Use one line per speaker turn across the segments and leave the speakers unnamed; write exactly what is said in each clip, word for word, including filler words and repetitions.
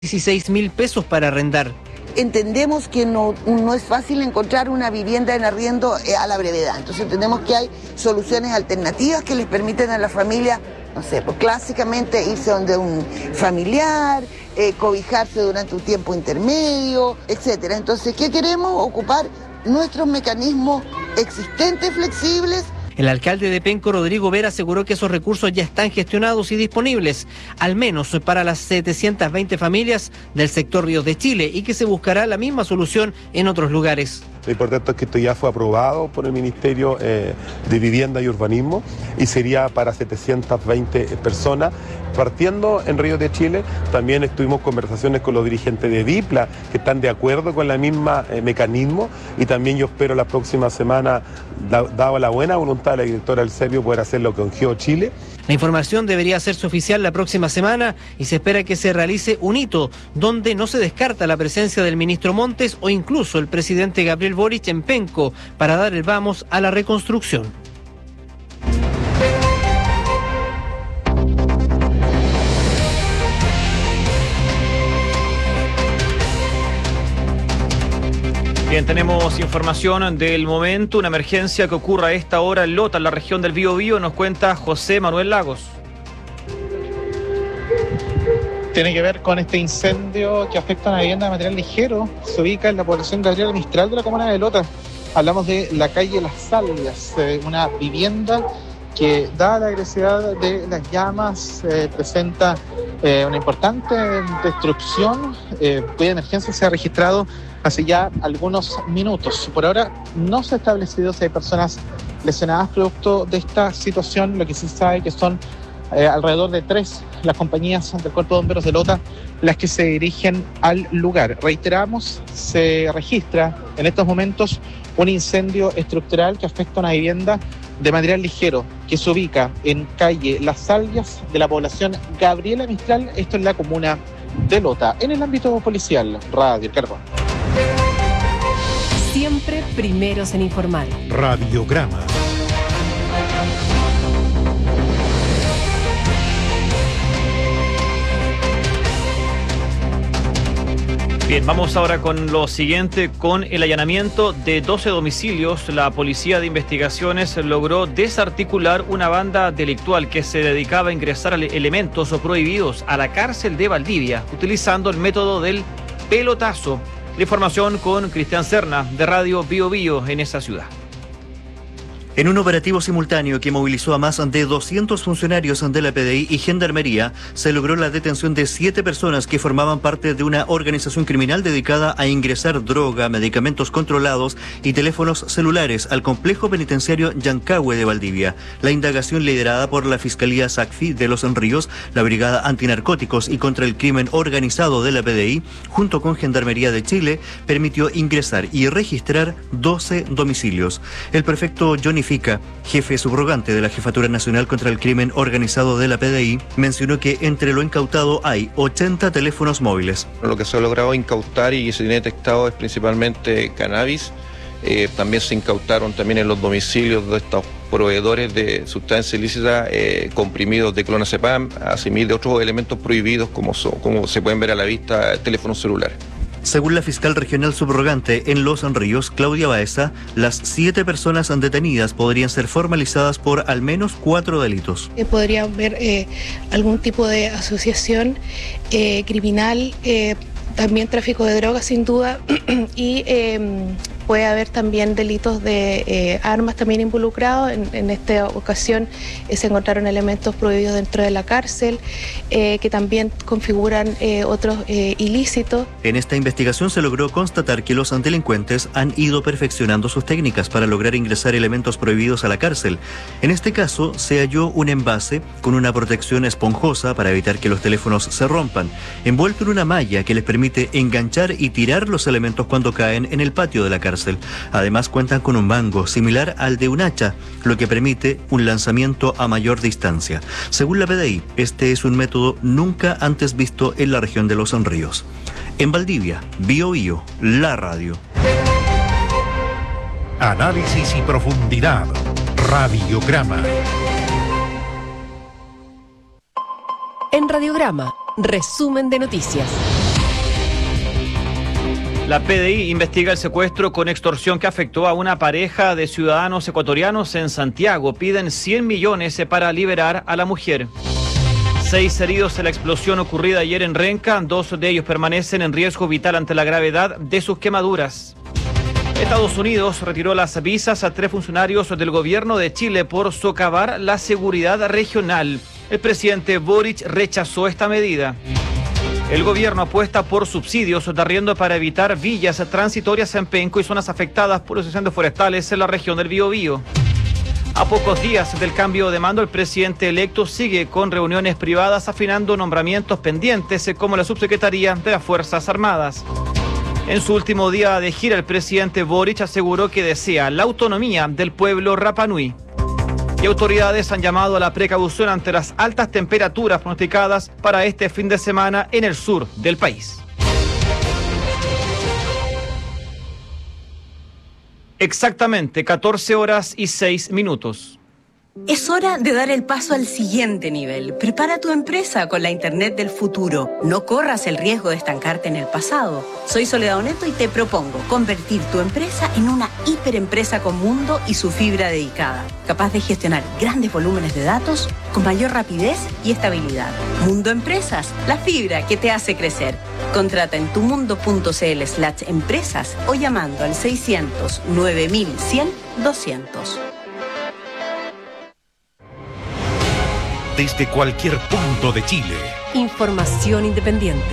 dieciséis mil pesos para arrendar.
Entendemos que no, no es fácil encontrar una vivienda en arriendo a la brevedad, entonces entendemos que hay soluciones alternativas que les permiten a la familia, no sé, pues clásicamente irse donde un familiar, eh, cobijarse durante un tiempo intermedio, etcétera. Entonces, ¿qué queremos? Ocupar nuestros mecanismos existentes, flexibles.
El alcalde de Penco, Rodrigo Vera, aseguró que esos recursos ya están gestionados y disponibles, al menos para las setecientas veinte familias del sector Ríos de Chile, y que se buscará la misma solución en otros lugares.
Lo importante es que esto ya fue aprobado por el Ministerio eh, de Vivienda y Urbanismo y sería para setecientas veinte personas. Partiendo en Ríos de Chile, también estuvimos conversaciones con los dirigentes de DIPLA que están de acuerdo con la misma eh, mecanismo, y también yo espero la próxima semana, da, dado la buena voluntad de la directora del Servio, poder hacerlo con GeoChile.
La información debería hacerse oficial la próxima semana y se espera que se realice un hito donde no se descarta la presencia del ministro Montes o incluso el presidente Gabriel Boric en Penco para dar el vamos a la reconstrucción.
Bien, tenemos información del momento, una emergencia que ocurre a esta hora en Lota, en la región del Biobío, nos cuenta José Manuel Lagos.
Tiene que ver con este incendio que afecta a una vivienda de material ligero. Se ubica en la población Gabriela Mistral de la comuna de Lota. Hablamos de la calle Las Salvias, eh, una vivienda que, dada la agresividad de las llamas, eh, presenta eh, una importante destrucción. Eh, de emergencia se ha registrado hace ya algunos minutos. Por ahora no se ha establecido si hay personas lesionadas producto de esta situación. Lo que sí se sabe que son eh, alrededor de tres las compañías del Cuerpo de Bomberos de Lota las que se dirigen al lugar. Reiteramos, se registra en estos momentos un incendio estructural que afecta a una vivienda de material ligero que se ubica en calle Las Salvias de la población Gabriela Mistral, esto en la comuna de Lota. En el ámbito policial, Radio Carbón.
Siempre primeros en informar.
Radiograma.
Bien, vamos ahora con lo siguiente, con el allanamiento de doce domicilios. La Policía de Investigaciones logró desarticular una banda delictual que se dedicaba a ingresar elementos prohibidos a la cárcel de Valdivia, utilizando el método del pelotazo. La información con Cristian Serna, de Radio Bio Bio, en esa ciudad.
En un operativo simultáneo que movilizó a más de doscientos funcionarios de la P D I y Gendarmería, se logró la detención de siete personas que formaban parte de una organización criminal dedicada a ingresar droga, medicamentos controlados y teléfonos celulares al complejo penitenciario Yancahue de Valdivia. La indagación, liderada por la Fiscalía SACFI de Los Ríos, la Brigada Antinarcóticos y contra el Crimen Organizado de la P D I, junto con Gendarmería de Chile, permitió ingresar y registrar doce domicilios. El prefecto Johnny Fica, jefe subrogante de la Jefatura Nacional contra el Crimen Organizado de la P D I, mencionó que entre lo incautado hay ochenta teléfonos móviles.
Lo que se ha logrado incautar y se tiene detectado es principalmente cannabis. Eh, también se incautaron también en los domicilios de estos proveedores de sustancias ilícitas eh, comprimidos de clonazepam, asimismo de otros elementos prohibidos como, so, como se pueden ver a la vista, teléfonos celulares.
Según la fiscal regional subrogante en Los Ríos, Claudia Baeza, las siete personas detenidas podrían ser formalizadas por al menos cuatro delitos.
Eh, podría haber eh, algún tipo de asociación eh, criminal, eh, también tráfico de drogas sin duda, y eh, puede haber también delitos de eh, armas también involucrados. En, en esta ocasión eh, se encontraron elementos prohibidos dentro de la cárcel eh, que también configuran eh, otros eh, ilícitos.
En esta investigación se logró constatar que los delincuentes han ido perfeccionando sus técnicas para lograr ingresar elementos prohibidos a la cárcel. En este caso se halló un envase con una protección esponjosa para evitar que los teléfonos se rompan, envuelto en una malla que les permite enganchar y tirar los elementos cuando caen en el patio de la cárcel. Además cuentan con un mango similar al de un hacha, lo que permite un lanzamiento a mayor distancia. Según la P D I, este es un método nunca antes visto en la región de Los Ríos. En Valdivia, Bio Bio, la radio.
Análisis y profundidad. Radiograma.
En Radiograma, resumen de noticias.
La P D I investiga el secuestro con extorsión que afectó a una pareja de ciudadanos ecuatorianos en Santiago. Piden cien millones para liberar a la mujer. Seis heridos en la explosión ocurrida ayer en Renca. Dos de ellos permanecen en riesgo vital ante la gravedad de sus quemaduras. Estados Unidos retiró las visas a tres funcionarios del gobierno de Chile por socavar la seguridad regional. El presidente Boric rechazó esta medida. El gobierno apuesta por subsidios de arriendo para evitar villas transitorias en Penco y zonas afectadas por los incendios forestales en la región del Biobío. A pocos días del cambio de mando, el presidente electo sigue con reuniones privadas afinando nombramientos pendientes como la subsecretaría de las Fuerzas Armadas. En su último día de gira, el presidente Boric aseguró que desea la autonomía del pueblo Rapa Nui. Y autoridades han llamado a la precaución ante las altas temperaturas pronosticadas para este fin de semana en el sur del país. Exactamente catorce horas y seis minutos.
Es hora de dar el paso al siguiente nivel. Prepara tu empresa con la Internet del futuro. No corras el riesgo de estancarte en el pasado. Soy Soledad Oneto y te propongo convertir tu empresa en una hiperempresa con Mundo y su fibra dedicada, capaz de gestionar grandes volúmenes de datos con mayor rapidez y estabilidad. Mundo Empresas, la fibra que te hace crecer. Contrata en tumundo.cl slash empresas o llamando al seiscientos nueve mil cien doscientos.
Desde cualquier punto de Chile.
Información independiente.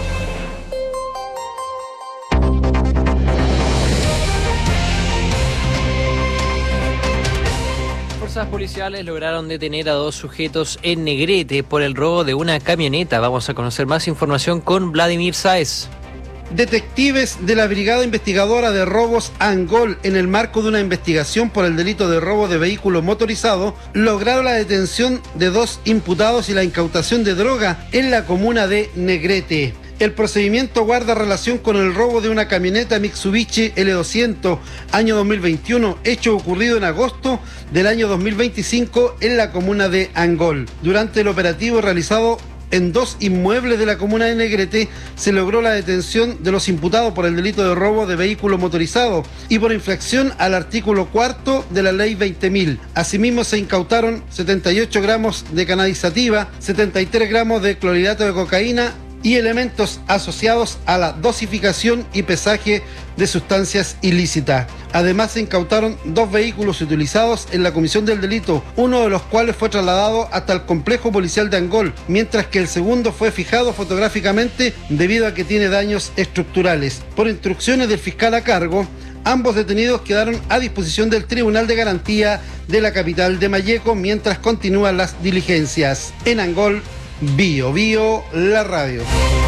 Fuerzas policiales lograron detener a dos sujetos en Negrete por el robo de una camioneta. Vamos a conocer más información con Vladimir Sáez.
Detectives de la Brigada Investigadora de Robos Angol, en el marco de una investigación por el delito de robo de vehículo motorizado, lograron la detención de dos imputados y la incautación de droga en la comuna de Negrete. El procedimiento guarda relación con el robo de una camioneta Mitsubishi L doscientos, año dos mil veintiuno, hecho ocurrido en agosto del año dos mil veinticinco en la comuna de Angol. Durante el operativo realizado en dos inmuebles de la comuna de Negrete, se logró la detención de los imputados por el delito de robo de vehículo motorizado y por infracción al artículo cuarto de la ley veinte mil. Asimismo, se incautaron setenta y ocho gramos de cannabis sativa, setenta y tres gramos de clorhidrato de cocaína y elementos asociados a la dosificación y pesaje de sustancias ilícitas. Además, se incautaron dos vehículos utilizados en la comisión del delito, uno de los cuales fue trasladado hasta el complejo policial de Angol, mientras que el segundo fue fijado fotográficamente debido a que tiene daños estructurales. Por instrucciones del fiscal a cargo, ambos detenidos quedaron a disposición del Tribunal de Garantía de la capital de Malleco mientras continúan las diligencias. En Angol, Bio Bio, la radio.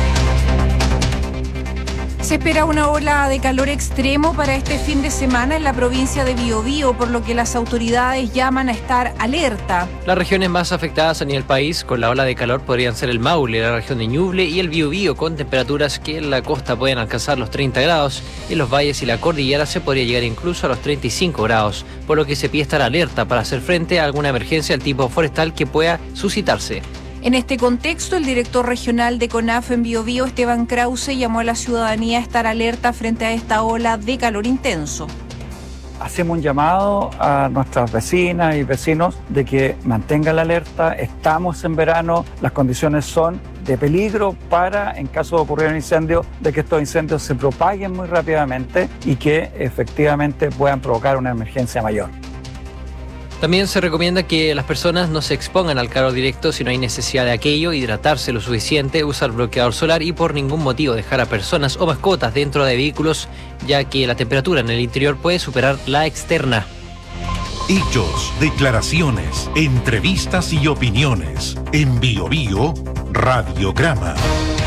Se espera una ola de calor extremo para este fin de semana en la provincia de Biobío, por lo que las autoridades llaman a estar alerta.
Las regiones más afectadas a nivel país con la ola de calor podrían ser el Maule, la región de Ñuble y el Biobío, con temperaturas que en la costa pueden alcanzar los treinta grados. En los valles y la cordillera se podría llegar incluso a los treinta y cinco grados, por lo que se pide estar alerta para hacer frente a alguna emergencia del tipo forestal que pueda suscitarse.
En este contexto, el director regional de CONAF en Biobío, Esteban Krause, llamó a la ciudadanía a estar alerta frente a esta ola de calor intenso.
Hacemos un llamado a nuestras vecinas y vecinos de que mantengan la alerta. Estamos en verano, las condiciones son de peligro para, en caso de ocurrir un incendio, de que estos incendios se propaguen muy rápidamente y que efectivamente puedan provocar una emergencia mayor.
También se recomienda que las personas no se expongan al calor directo si no hay necesidad de aquello, hidratarse lo suficiente, usar bloqueador solar y por ningún motivo dejar a personas o mascotas dentro de vehículos, ya que la temperatura en el interior puede superar la externa.
Hechos, declaraciones, entrevistas y opiniones. En Bio Bio, Radiograma.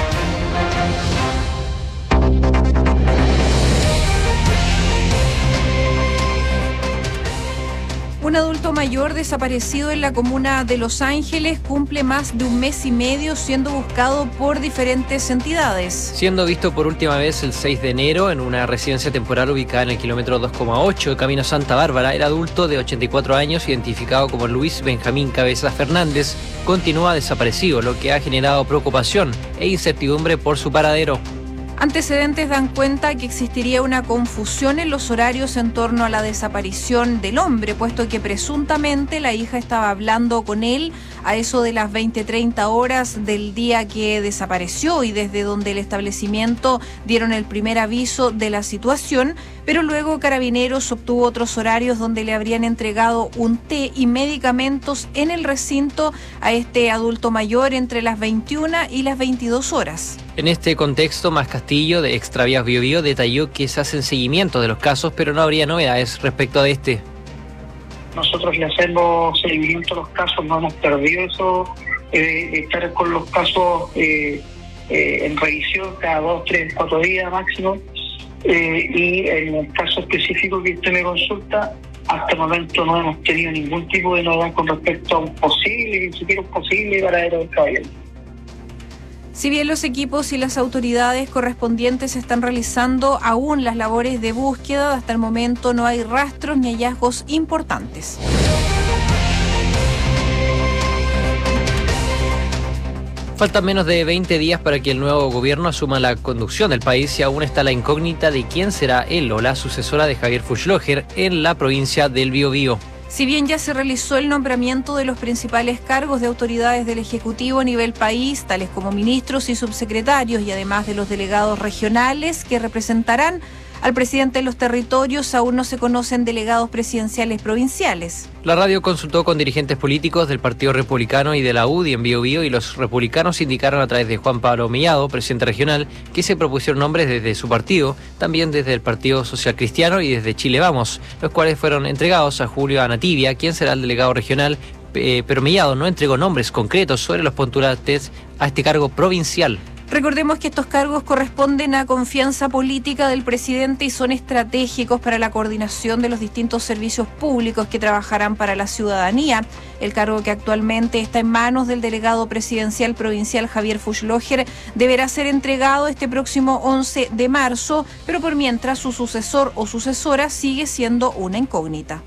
Un adulto mayor desaparecido en la comuna de Los Ángeles cumple más de un mes y medio siendo buscado por diferentes entidades.
Siendo visto por última vez el seis de enero en una residencia temporal ubicada en el kilómetro dos coma ocho de Camino Santa Bárbara, el adulto de ochenta y cuatro años, identificado como Luis Benjamín Cabezas Fernández, continúa desaparecido, lo que ha generado preocupación e incertidumbre por su paradero.
Antecedentes dan cuenta que existiría una confusión en los horarios en torno a la desaparición del hombre, puesto que presuntamente la hija estaba hablando con él a eso de las veinte treinta horas del día que desapareció y desde donde el establecimiento dieron el primer aviso de la situación, pero luego Carabineros obtuvo otros horarios donde le habrían entregado un té y medicamentos en el recinto a este adulto mayor entre las veintiuna y las veintidós horas.
En este contexto, Más Castillo, de Extravías Biobío, detalló que se hacen seguimiento de los casos, pero no habría novedades respecto a este.
Nosotros le hacemos seguimiento a los casos, no hemos perdido eso, eh, estar con los casos eh, eh, en revisión cada dos, tres, cuatro días máximo. Eh, y en el caso específico que usted me consulta, hasta el momento no hemos tenido ningún tipo de novedad con respecto a un posible, ni siquiera un posible paradero del caballero.
Si bien los equipos y las autoridades correspondientes están realizando aún las labores de búsqueda, hasta el momento no hay rastros ni hallazgos importantes.
Faltan menos de veinte días para que el nuevo gobierno asuma la conducción del país y aún está la incógnita de quién será él o la sucesora de Javier Fuchsloger en la provincia del Biobío.
Si bien ya se realizó el nombramiento de los principales cargos de autoridades del Ejecutivo a nivel país, tales como ministros y subsecretarios, y además de los delegados regionales que representarán al presidente de los territorios, aún no se conocen delegados presidenciales provinciales.
La radio consultó con dirigentes políticos del Partido Republicano y de la U D I en Biobío, y los republicanos indicaron a través de Juan Pablo Mellado, presidente regional, que se propusieron nombres desde su partido, también desde el Partido Social Cristiano y desde Chile Vamos, los cuales fueron entregados a Julio Anativia, quien será el delegado regional, eh, pero Mellado no entregó nombres concretos sobre los postulantes a este cargo provincial.
Recordemos que estos cargos corresponden a confianza política del presidente y son estratégicos para la coordinación de los distintos servicios públicos que trabajarán para la ciudadanía. El cargo, que actualmente está en manos del delegado presidencial provincial Javier Fuchsloger, deberá ser entregado este próximo once de marzo, pero por mientras su sucesor o sucesora sigue siendo una incógnita.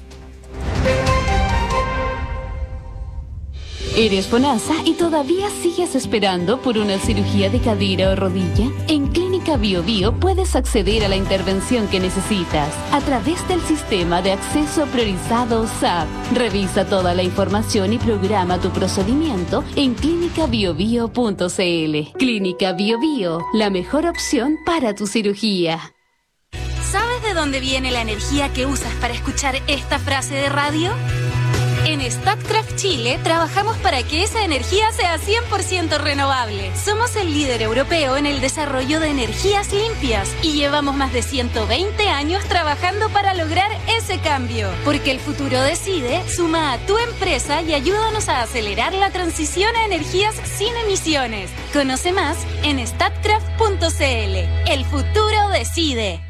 ¿Eres FONASA y todavía sigues esperando por una cirugía de cadera o rodilla? En Clínica Biobío puedes acceder a la intervención que necesitas a través del sistema de acceso priorizado S A P. Revisa toda la información y programa tu procedimiento en clínica biobío punto c l. Clínica Biobío, la mejor opción para tu cirugía.
¿Sabes de dónde viene la energía que usas para escuchar esta frase de radio? En Statkraft Chile trabajamos para que esa energía sea cien por ciento renovable. Somos el líder europeo en el desarrollo de energías limpias y llevamos más de ciento veinte años trabajando para lograr ese cambio. Porque el futuro decide, suma a tu empresa y ayúdanos a acelerar la transición a energías sin emisiones. Conoce más en statkraft punto c l. El futuro decide.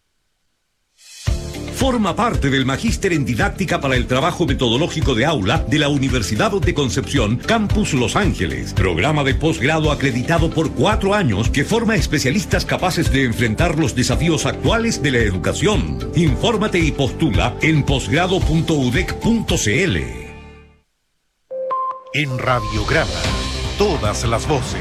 Forma parte del Magíster en Didáctica para el Trabajo Metodológico de Aula de la Universidad de Concepción, Campus Los Ángeles. Programa de posgrado acreditado por cuatro años que forma especialistas capaces de enfrentar los desafíos actuales de la educación. Infórmate y postula en posgrado punto u d e c punto c l.
En Radiograma, todas las voces.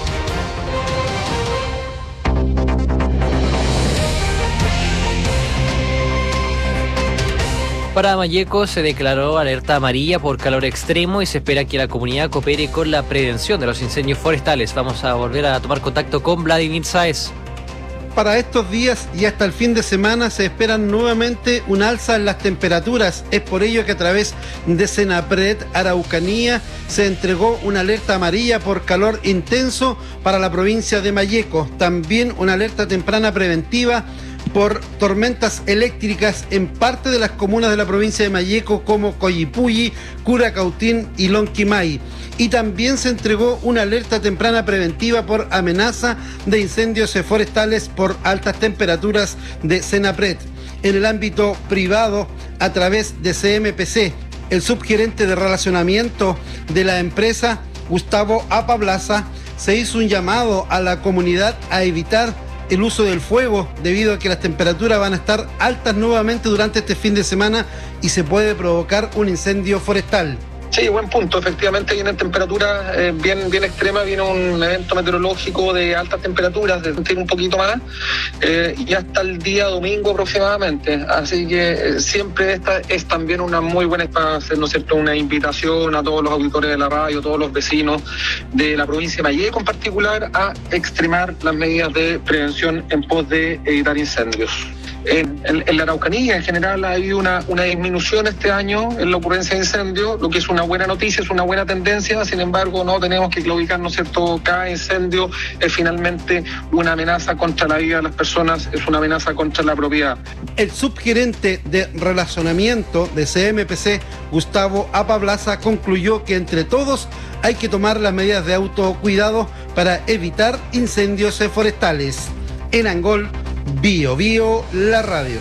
Para Malleco se declaró alerta amarilla por calor extremo y se espera que la comunidad coopere con la prevención de los incendios forestales. Vamos a volver a tomar contacto con Vladimir Sáez.
Para estos días y hasta el fin de semana se esperan nuevamente un alza en las temperaturas. Es por ello que a través de Senapred Araucanía se entregó una alerta amarilla por calor intenso para la provincia de Malleco. También una alerta temprana preventiva por tormentas eléctricas en parte de las comunas de la provincia de Malleco como Coyipulli, Curacautín y Lonquimay. Y también se entregó una alerta temprana preventiva por amenaza de incendios forestales por altas temperaturas de Senapred. En el ámbito privado, a través de C M P C, el subgerente de relacionamiento de la empresa, Gustavo Apablaza, se hizo un llamado a la comunidad a evitar el uso del fuego debido a que las temperaturas van a estar altas nuevamente durante este fin de semana y se puede provocar un incendio forestal.
Sí, buen punto. Efectivamente vienen temperaturas eh, bien, bien extremas, viene un evento meteorológico de altas temperaturas, de sentir un poquito más, eh, y hasta el día domingo aproximadamente. Así que eh, siempre esta es también una muy buena para hacer, ¿no es cierto?, una invitación a todos los auditores de la radio, todos los vecinos de la provincia de Mayeco en particular, a extremar las medidas de prevención en pos de evitar incendios. En, en, en la Araucanía en general ha habido una, una disminución este año en la ocurrencia de incendios, lo que es una buena noticia, es una buena tendencia. Sin embargo, no tenemos que claudicar, ¿no es cierto? Cada incendio es finalmente una amenaza contra la vida de las personas, es una amenaza contra la propiedad.
El subgerente de relacionamiento de C M P C, Gustavo Apablaza, concluyó que entre todos hay que tomar las medidas de autocuidado para evitar incendios forestales. En Angol, Bio Bio, la radio.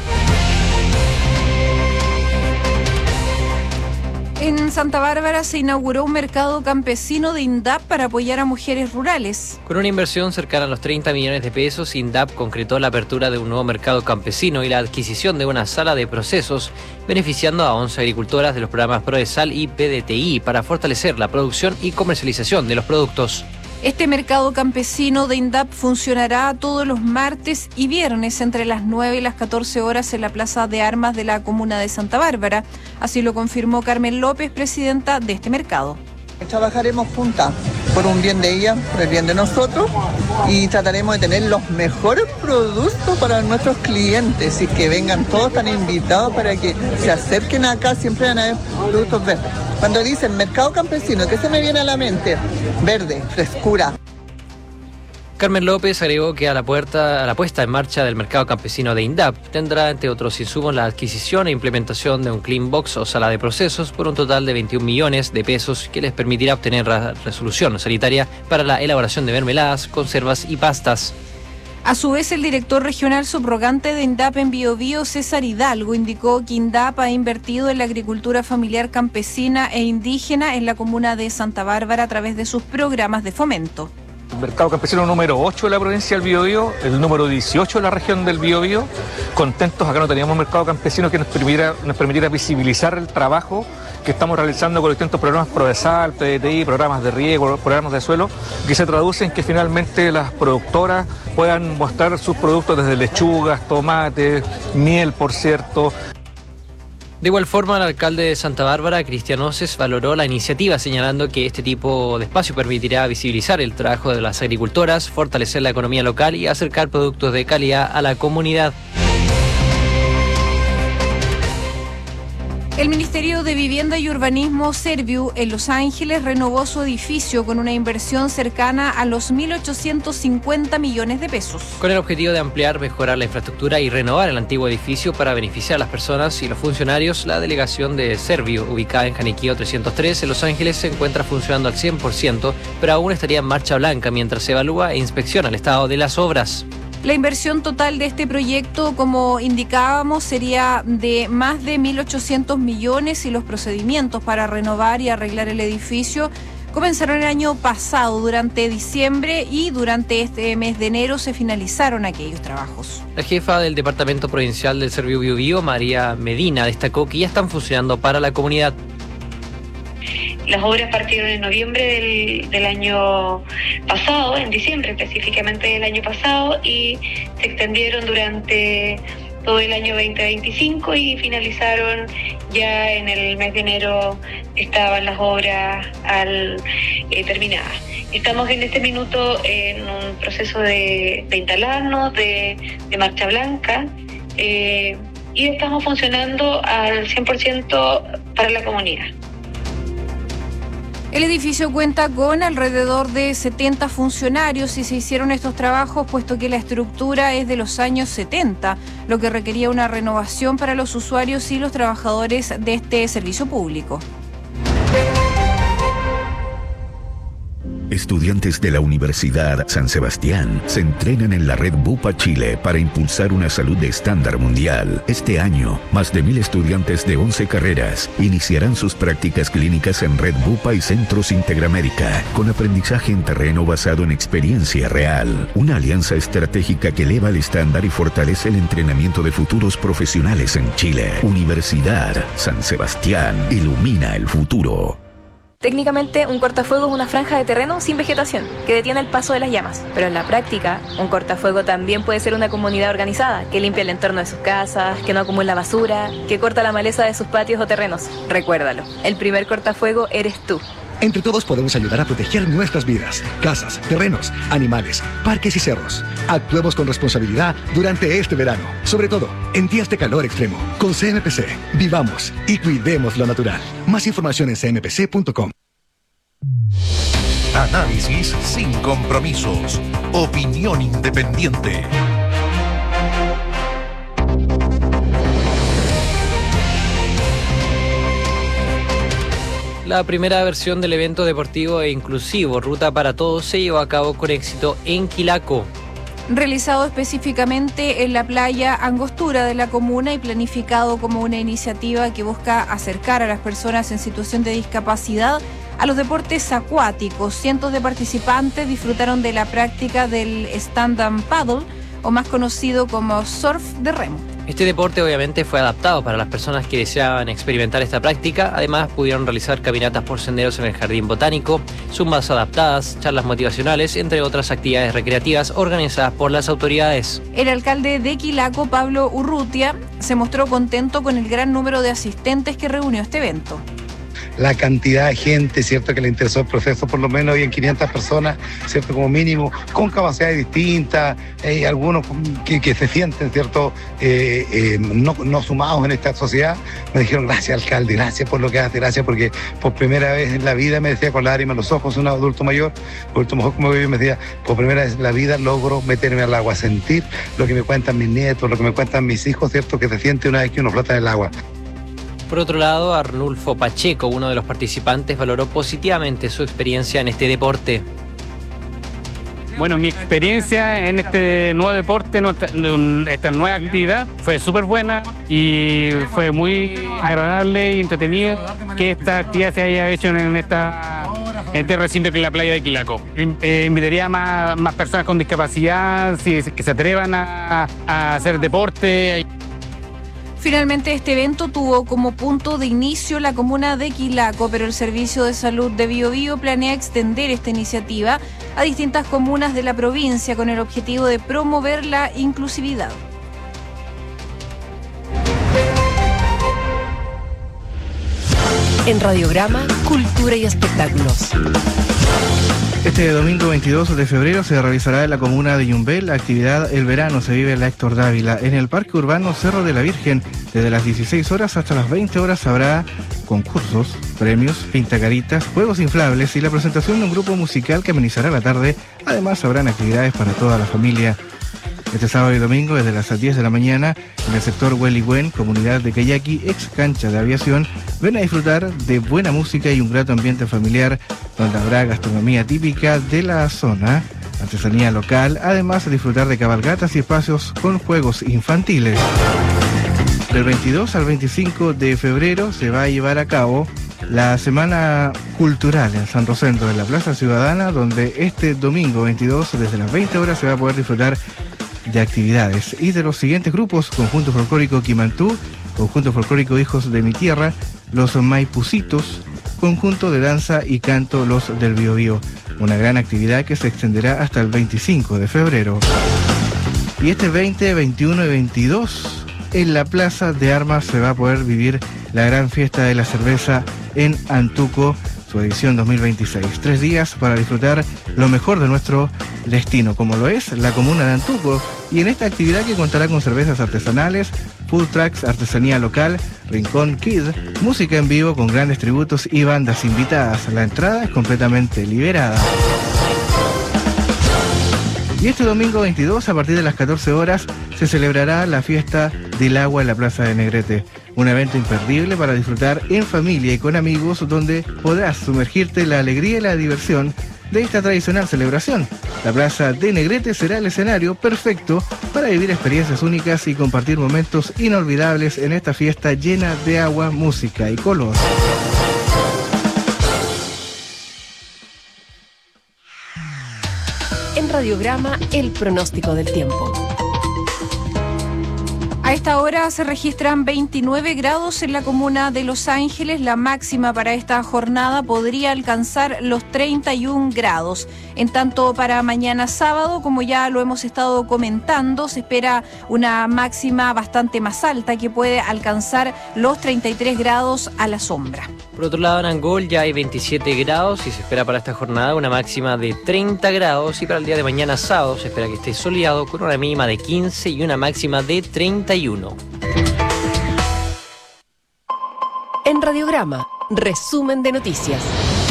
En Santa Bárbara se inauguró un mercado campesino de INDAP para apoyar a mujeres rurales.
Con una inversión cercana a los treinta millones de pesos, INDAP concretó la apertura de un nuevo mercado campesino y la adquisición de una sala de procesos, beneficiando a once agricultoras de los programas PRODESAL y P D T I para fortalecer la producción y comercialización de los productos.
Este mercado campesino de INDAP funcionará todos los martes y viernes entre las nueve y las catorce horas en la Plaza de Armas de la comuna de Santa Bárbara. Así lo confirmó Carmen López, presidenta de este mercado.
Trabajaremos juntas por un bien de ella, por el bien de nosotros, y trataremos de tener los mejores productos para nuestros clientes y que vengan todos, están invitados para que se acerquen acá, siempre van a haber productos verdes. Cuando dicen mercado campesino, ¿qué se me viene a la mente? Verde, frescura.
Carmen López agregó que a la, puerta, a la puesta en marcha del mercado campesino de INDAP tendrá, entre otros insumos, la adquisición e implementación de un clean box o sala de procesos por un total de veintiún millones de pesos que les permitirá obtener la resolución sanitaria para la elaboración de mermeladas, conservas y pastas.
A su vez, el director regional subrogante de INDAP en Biobío, César Hidalgo, indicó que INDAP ha invertido en la agricultura familiar campesina e indígena en la comuna de Santa Bárbara a través de sus programas de fomento.
Mercado campesino número ocho de la provincia del Biobío, el número dieciocho de la región del Biobío. Contentos, acá no teníamos mercado campesino que nos permitiera, nos permitiera visibilizar el trabajo que estamos realizando con distintos programas PRODESAL, P D T I, programas de riego, programas de suelo, que se traducen en que finalmente las productoras puedan mostrar sus productos desde lechugas, tomates, miel, por cierto.
De igual forma, el alcalde de Santa Bárbara, Cristian Oces, valoró la iniciativa, señalando que este tipo de espacio permitirá visibilizar el trabajo de las agricultoras, fortalecer la economía local y acercar productos de calidad a la comunidad.
El Ministerio de Vivienda y Urbanismo, Serviu, en Los Ángeles, renovó su edificio con una inversión cercana a los mil ochocientos cincuenta millones de pesos.
Con el objetivo de ampliar, mejorar la infraestructura y renovar el antiguo edificio para beneficiar a las personas y los funcionarios, la delegación de Serviu, ubicada en Janiquillo trescientos tres, en Los Ángeles, se encuentra funcionando al cien por ciento, pero aún estaría en marcha blanca mientras se evalúa e inspecciona el estado de las obras.
La inversión total de este proyecto, como indicábamos, sería de más de mil ochocientos millones y los procedimientos para renovar y arreglar el edificio comenzaron el año pasado, durante diciembre, y durante este mes de enero se finalizaron aquellos trabajos.
La jefa del Departamento Provincial del Serviu Biobío, María Medina, destacó que ya están funcionando para la comunidad.
Las obras partieron en noviembre del, del año pasado, en diciembre específicamente del año pasado, y se extendieron durante todo el año veinte veinticinco y finalizaron ya en el mes de enero. Estaban las obras al, eh, terminadas. Estamos en este minuto en un proceso de, de instalarnos, de, de marcha blanca, eh, y estamos funcionando al cien por ciento para la comunidad.
El edificio cuenta con alrededor de setenta funcionarios y se hicieron estos trabajos puesto que la estructura es de los años setenta, lo que requería una renovación para los usuarios y los trabajadores de este servicio público.
Estudiantes de la Universidad San Sebastián se entrenan en la red Bupa Chile para impulsar una salud de estándar mundial. Este año, más de mil estudiantes de once carreras iniciarán sus prácticas clínicas en red Bupa y Centros Integramérica, con aprendizaje en terreno basado en experiencia real. Una alianza estratégica que eleva el estándar y fortalece el entrenamiento de futuros profesionales en Chile. Universidad San Sebastián ilumina el futuro.
Técnicamente, un cortafuego es una franja de terreno sin vegetación, que detiene el paso de las llamas. Pero en la práctica, un cortafuego también puede ser una comunidad organizada, que limpia el entorno de sus casas, que no acumula basura, que corta la maleza de sus patios o terrenos. Recuérdalo, el primer cortafuego eres tú.
Entre todos podemos ayudar a proteger nuestras vidas, casas, terrenos, animales, parques y cerros. Actuemos con responsabilidad durante este verano, sobre todo en días de calor extremo. Con C M P C, vivamos y cuidemos lo natural. Más información en c m p c punto com.
Análisis sin compromisos. Opinión independiente.
La primera versión del evento deportivo e inclusivo Ruta para Todos se llevó a cabo con éxito en Quilaco.
Realizado específicamente en la playa Angostura de la comuna y planificado como una iniciativa que busca acercar a las personas en situación de discapacidad a los deportes acuáticos. Cientos de participantes disfrutaron de la práctica del stand-up paddle, o más conocido como surf de remo.
Este deporte obviamente fue adaptado para las personas que deseaban experimentar esta práctica. Además pudieron realizar caminatas por senderos en el jardín botánico, zumbas adaptadas, charlas motivacionales, entre otras actividades recreativas organizadas por las autoridades.
El alcalde de Quilaco, Pablo Urrutia, se mostró contento con el gran número de asistentes que reunió este evento.
La cantidad de gente, ¿cierto?, que le interesó el proceso, por lo menos habían quinientas personas, ¿cierto?, como mínimo, con capacidades distintas, eh, algunos que, que se sienten, ¿cierto?, eh, eh, no, no sumados en esta sociedad. Me dijeron, gracias, alcalde, gracias por lo que hace, gracias porque por primera vez en la vida, me decía con lágrimas en los ojos, un adulto mayor, adulto mejor como yo, me decía, por primera vez en la vida logro meterme al agua, sentir lo que me cuentan mis nietos, lo que me cuentan mis hijos, ¿cierto?, que se siente una vez que uno flota en el agua.
Por otro lado, Arnulfo Pacheco, uno de los participantes, valoró positivamente su experiencia en este deporte.
Bueno, mi experiencia en este nuevo deporte, esta nueva actividad, fue súper buena y fue muy agradable y entretenido que esta actividad se haya hecho en esta en este recinto que es la playa de Quilaco. Eh, invitaría a más, más personas con discapacidad si, que se atrevan a, a hacer deporte.
Finalmente, este evento tuvo como punto de inicio la comuna de Quilaco, pero el Servicio de Salud de Biobío planea extender esta iniciativa a distintas comunas de la provincia con el objetivo de promover la inclusividad.
En Radiograma, Cultura y Espectáculos.
Este domingo veintidós de febrero se realizará en la comuna de Yumbel la actividad El Verano se vive en la Héctor Dávila. En el Parque Urbano Cerro de la Virgen, desde las dieciséis horas hasta las veinte horas habrá concursos, premios, pintacaritas, juegos inflables y la presentación de un grupo musical que amenizará la tarde. Además habrán actividades para toda la familia. Este sábado y domingo, desde las diez de la mañana, en el sector Huelihuén, comunidad de Kayaki, ex cancha de aviación, ven a disfrutar de buena música y un grato ambiente familiar, donde habrá gastronomía típica de la zona, artesanía local, además de disfrutar de cabalgatas y espacios con juegos infantiles. Del veintidós al veinticinco de febrero se va a llevar a cabo la Semana Cultural en San Rosendo, en la Plaza Ciudadana, donde este domingo veintidós, desde las veinte horas, se va a poder disfrutar de actividades y de los siguientes grupos: Conjunto Folclórico Quimantú, Conjunto Folclórico Hijos de mi Tierra, Los Maipucitos, Conjunto de Danza y Canto Los del Biobío. Una gran actividad que se extenderá hasta el veinticinco de febrero. Y este veinte, veintiuno y veintidós en la Plaza de Armas se va a poder vivir la gran fiesta de la cerveza en Antuco, su edición dos mil veintiséis. Tres días para disfrutar lo mejor de nuestro destino, como lo es la comuna de Antuco. Y en esta actividad, que contará con cervezas artesanales, food trucks, artesanía local, Rincón Kid, música en vivo con grandes tributos y bandas invitadas. La entrada es completamente liberada. Y este domingo veintidós, a partir de las catorce horas, se celebrará la fiesta del agua en la Plaza de Negrete. Un evento imperdible para disfrutar en familia y con amigos, donde podrás sumergirte en la alegría y la diversión de esta tradicional celebración. La Plaza de Negrete será el escenario perfecto para vivir experiencias únicas y compartir momentos inolvidables en esta fiesta llena de agua, música y color.
En Radiograma, el pronóstico del tiempo.
A esta hora se registran veintinueve grados en la comuna de Los Ángeles. La máxima para esta jornada podría alcanzar los treinta y un grados. En tanto, para mañana sábado, como ya lo hemos estado comentando, se espera una máxima bastante más alta que puede alcanzar los treinta y tres grados a la sombra.
Por otro lado, en Angol ya hay veintisiete grados y se espera para esta jornada una máxima de treinta grados, y para el día de mañana sábado se espera que esté soleado con una mínima de quince y una máxima de treinta y uno.
En Radiograma, resumen de noticias.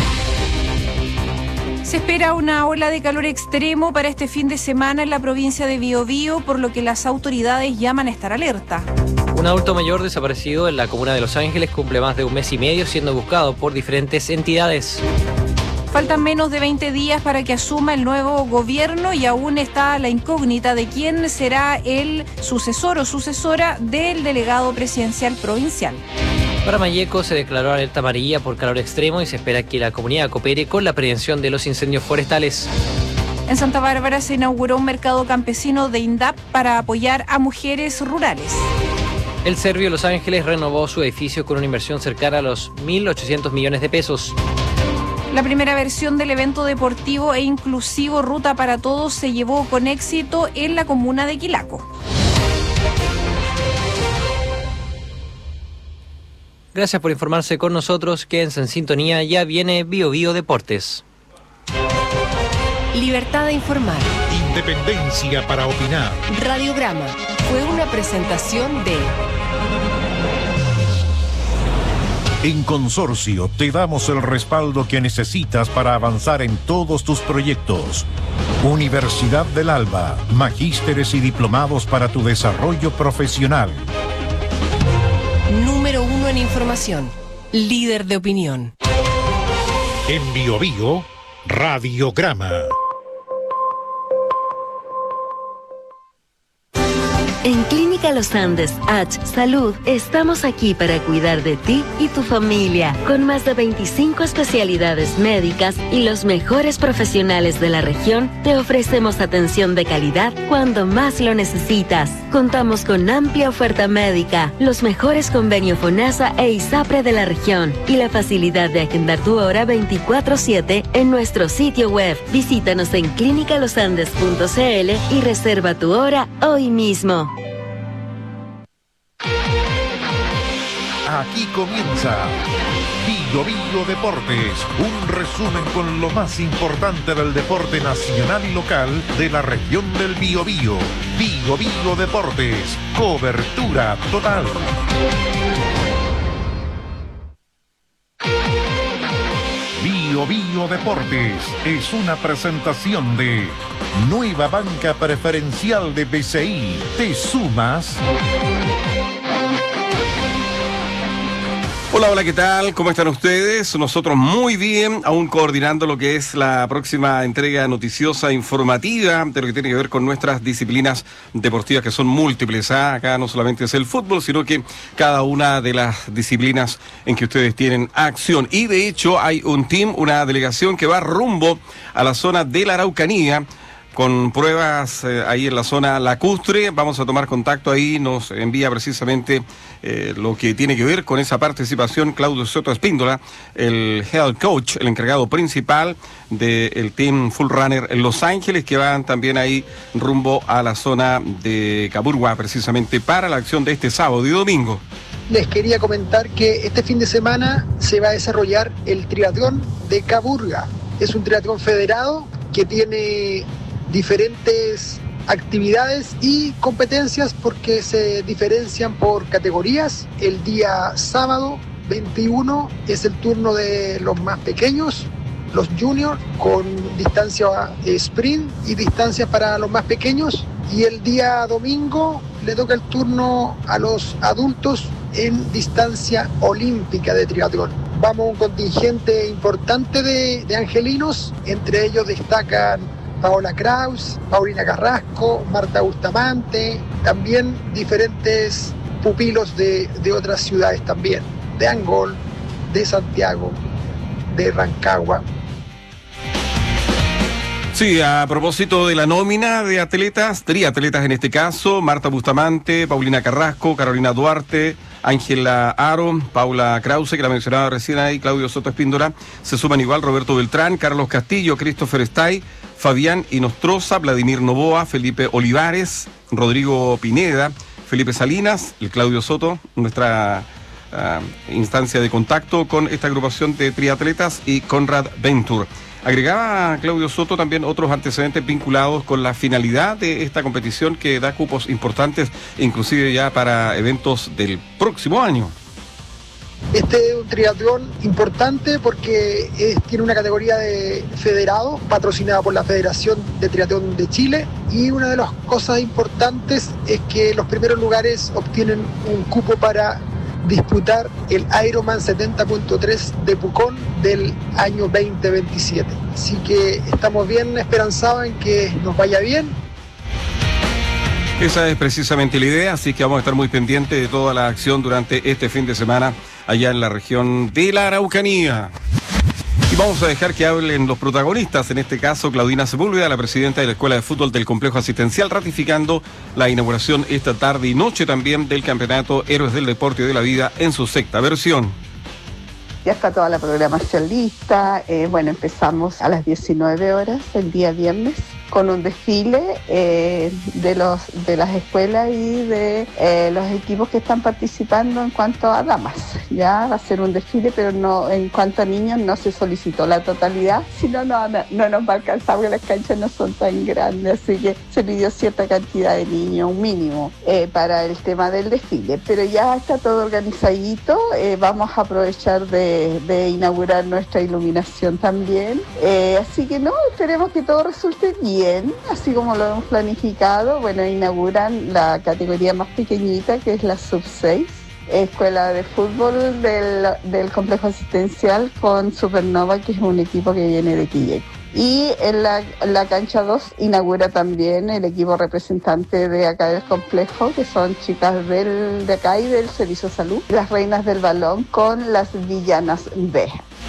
Se espera una ola de calor extremo para este fin de semana en la provincia de Biobío, por lo que las autoridades llaman a estar alerta.
Un adulto mayor desaparecido en la comuna de Los Ángeles cumple más de un mes y medio siendo buscado por diferentes entidades.
Faltan menos de veinte días para que asuma el nuevo gobierno y aún está la incógnita de quién será el sucesor o sucesora del delegado presidencial provincial.
Para Malleco se declaró alerta amarilla por calor extremo y se espera que la comunidad coopere con la prevención de los incendios forestales.
En Santa Bárbara se inauguró un mercado campesino de INDAP para apoyar a mujeres rurales.
El Servio Los Ángeles renovó su edificio con una inversión cercana a los mil ochocientos millones de pesos.
La primera versión del evento deportivo e inclusivo Ruta para Todos se llevó con éxito en la comuna de Quilaco.
Gracias por informarse con nosotros. Quédense en sintonía. Ya viene Bio Bio Deportes.
Libertad de informar.
Independencia para opinar.
Radiograma fue una presentación de...
En Consorcio te damos el respaldo que necesitas para avanzar en todos tus proyectos. Universidad del Alba, magísteres y diplomados para tu desarrollo profesional.
Número uno en información, líder de opinión.
En Bio Bio, Radiograma.
En Clínica Los Andes H Salud estamos aquí para cuidar de ti y tu familia, con más de veinticinco especialidades médicas y los mejores profesionales de la región. Te ofrecemos atención de calidad cuando más lo necesitas. Contamos con amplia oferta médica, los mejores convenios FONASA e ISAPRE de la región y la facilidad de agendar tu hora veinticuatro siete en nuestro sitio web. Visítanos en clínica los andes punto c l y reserva tu hora hoy mismo.
Aquí comienza Bio Bio Deportes, un resumen con lo más importante del deporte nacional y local de la región del Biobío. Bio Bio Deportes, cobertura total. Bio Bio Deportes es una presentación de Nueva Banca Preferencial de B C I. ¿Te sumas?
Hola, hola, ¿qué tal? ¿Cómo están ustedes? Nosotros muy bien, aún coordinando lo que es la próxima entrega noticiosa informativa de lo que tiene que ver con nuestras disciplinas deportivas, que son múltiples. ¿Ah? Acá no solamente es el fútbol, sino que cada una de las disciplinas en que ustedes tienen acción. Y de hecho hay un team, una delegación que va rumbo a la zona de la Araucanía, con pruebas eh, ahí en la zona lacustre. Vamos a tomar contacto ahí, nos envía precisamente eh, lo que tiene que ver con esa participación Claudio Soto Espíndola, el head coach, el encargado principal del team Full Runner en Los Ángeles, que van también ahí rumbo a la zona de Caburgua, precisamente para la acción de este sábado y domingo.
Les quería comentar que este fin de semana se va a desarrollar el triatlón de Caburga. Es un triatlón federado que tiene diferentes actividades y competencias porque se diferencian por categorías. El día sábado veintiuno es el turno de los más pequeños, los juniors, con distancia sprint y distancia para los más pequeños, y el día domingo le toca el turno a los adultos en distancia olímpica de triatlón. Vamos a un contingente importante de, de angelinos, entre ellos destacan Paola Kraus, Paulina Carrasco, Marta Bustamante, también diferentes pupilos de, de otras ciudades también, de Angol, de Santiago, de Rancagua.
Sí, a propósito de la nómina de atletas, triatletas en este caso, Marta Bustamante, Paulina Carrasco, Carolina Duarte, Ángela Aro, Paula Krause, que la mencionaba recién ahí, Claudio Soto Espíndola, se suman igual Roberto Beltrán, Carlos Castillo, Christopher Stay, Fabián Inostroza, Vladimir Novoa, Felipe Olivares, Rodrigo Pineda, Felipe Salinas, el Claudio Soto, nuestra uh, instancia de contacto con esta agrupación de triatletas, y Conrad Ventur. Agregaba Claudio Soto también otros antecedentes vinculados con la finalidad de esta competición, que da cupos importantes, inclusive ya para eventos del próximo año.
Este es un triatlón importante porque es, tiene una categoría de federado, patrocinada por la Federación de Triatlón de Chile, y una de las cosas importantes es que los primeros lugares obtienen un cupo para disputar el Ironman setenta punto tres de Pucón del año veinte veintisiete. Así que estamos bien esperanzados en que nos vaya bien.
Esa es precisamente la idea, así que vamos a estar muy pendientes de toda la acción durante este fin de semana allá en la región de la Araucanía. Y vamos a dejar que hablen los protagonistas, en este caso Claudina Sepúlveda, la presidenta de la Escuela de Fútbol del Complejo Asistencial, ratificando la inauguración esta tarde y noche también del Campeonato Héroes del Deporte y de la Vida en su sexta versión.
Ya está toda la programación lista. Eh, bueno, empezamos a las diecinueve horas el día viernes con un desfile eh, de los de las escuelas y de eh, los equipos que están participando en cuanto a damas. Ya va a ser un desfile, pero no en cuanto a niños no se solicitó la totalidad, sino no, no, no nos va a alcanzar porque las canchas no son tan grandes, así que se pidió cierta cantidad de niños, un mínimo, eh, para el tema del desfile. Pero ya está todo organizadito, eh, vamos a aprovechar de, de inaugurar nuestra iluminación también, eh, así que no, esperemos que todo resulte bien. Bien, así como lo hemos planificado. Bueno, inauguran la categoría más pequeñita, que es la sub seis, escuela de fútbol del, del complejo asistencial, con Supernova, que es un equipo que viene de Quilleco. Y en la, la cancha dos inaugura también el equipo representante de acá del complejo, que son chicas del, de acá y del Servicio de Salud, las reinas del balón con las villanas B.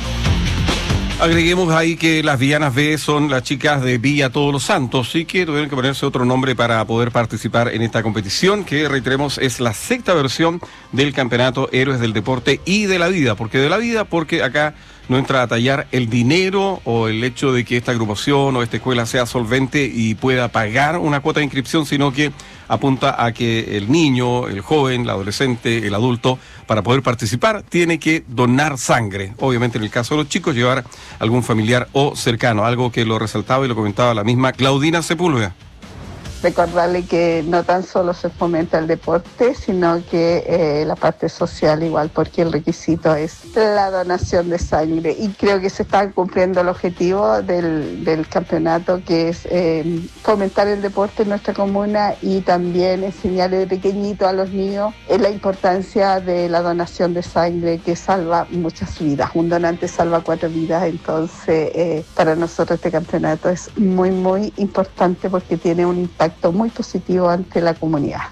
Agreguemos ahí que las Villanas B son las chicas de Villa Todos los Santos, sí que tuvieron que ponerse otro nombre para poder participar en esta competición, que reiteremos es la sexta versión del Campeonato Héroes del Deporte y de la Vida. ¿Por qué de la Vida? Porque acá no entra a tallar el dinero o el hecho de que esta agrupación o esta escuela sea solvente y pueda pagar una cuota de inscripción, sino que apunta a que el niño, el joven, el adolescente, el adulto, para poder participar, tiene que donar sangre. Obviamente, en el caso de los chicos, llevar algún familiar o cercano, algo que lo resaltaba y lo comentaba la misma Claudina Sepúlveda.
Recordarle que no tan solo se fomenta el deporte, sino que eh, la parte social igual, porque el requisito es la donación de sangre. Y creo que se está cumpliendo el objetivo del, del campeonato, que es eh, fomentar el deporte en nuestra comuna y también enseñarle de pequeñito a los niños eh, la importancia de la donación de sangre, que salva muchas vidas. Un donante salva cuatro vidas, entonces eh, para nosotros este campeonato es muy, muy importante porque tiene un impacto muy positivo ante la comunidad.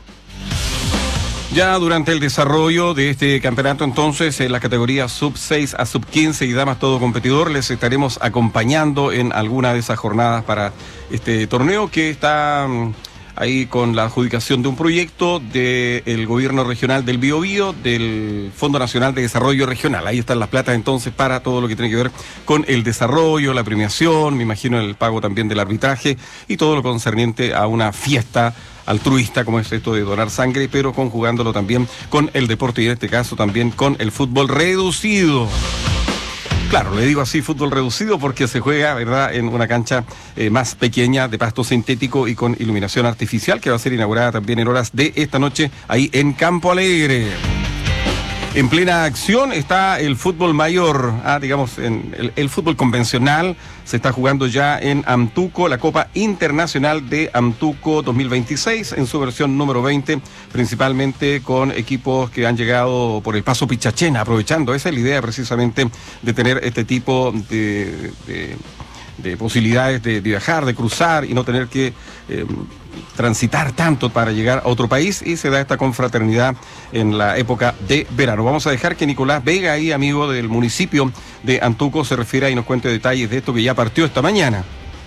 Ya durante el desarrollo de este campeonato, entonces, en la categoría sub seis a sub quince y damas todo competidor, les estaremos acompañando en alguna de esas jornadas para este torneo que está ahí con la adjudicación de un proyecto del gobierno regional del Biobío, del Fondo Nacional de Desarrollo Regional. Ahí están las platas entonces para todo lo que tiene que ver con el desarrollo, la premiación, me imagino el pago también del arbitraje y todo lo concerniente a una fiesta altruista como es esto de donar sangre, pero conjugándolo también con el deporte y en este caso también con el fútbol reducido. Claro, le digo así, fútbol reducido, porque se juega, ¿verdad?, en una cancha eh, más pequeña, de pasto sintético y con iluminación artificial, que va a ser inaugurada también en horas de esta noche, ahí en Campo Alegre. En plena acción está el fútbol mayor, ah, digamos, en el, el fútbol convencional. Se está jugando ya en Amtuco, la Copa Internacional de Amtuco dos mil veintiséis, en su versión número veinte, principalmente con equipos que han llegado por el Paso Pichachena, aprovechando. Esa es la idea precisamente de tener este tipo de, de, de posibilidades de, de viajar, de cruzar y no tener que eh, transitar tanto para llegar a otro país, y se da esta confraternidad en la época de verano. Vamos a dejar que Nicolás Vega, ahí amigo del municipio de Amtuco, se refiera y nos cuente detalles de esto que ya partió esta mañana.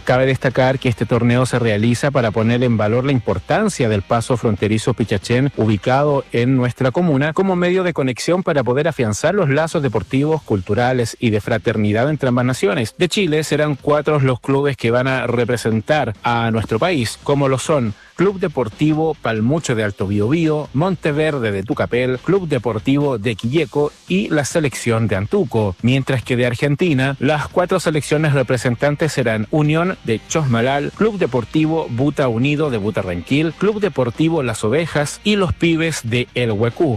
Cabe destacar que este torneo se realiza para poner en valor la importancia del paso fronterizo Pichachén, ubicado en nuestra comuna, como medio de conexión para poder afianzar los lazos deportivos, culturales y de fraternidad entre ambas naciones. De Chile serán cuatro los clubes que van a representar a nuestro país, como lo son Club Deportivo Palmucho de Alto Biobío, Monteverde de Tucapel, Club Deportivo de Quilleco y la selección de Antuco. Mientras que de Argentina, las cuatro selecciones representantes serán Unión de Chosmalal, Club Deportivo Buta Unido de Butarranquil, Club Deportivo Las Ovejas y los Pibes de El Huecú.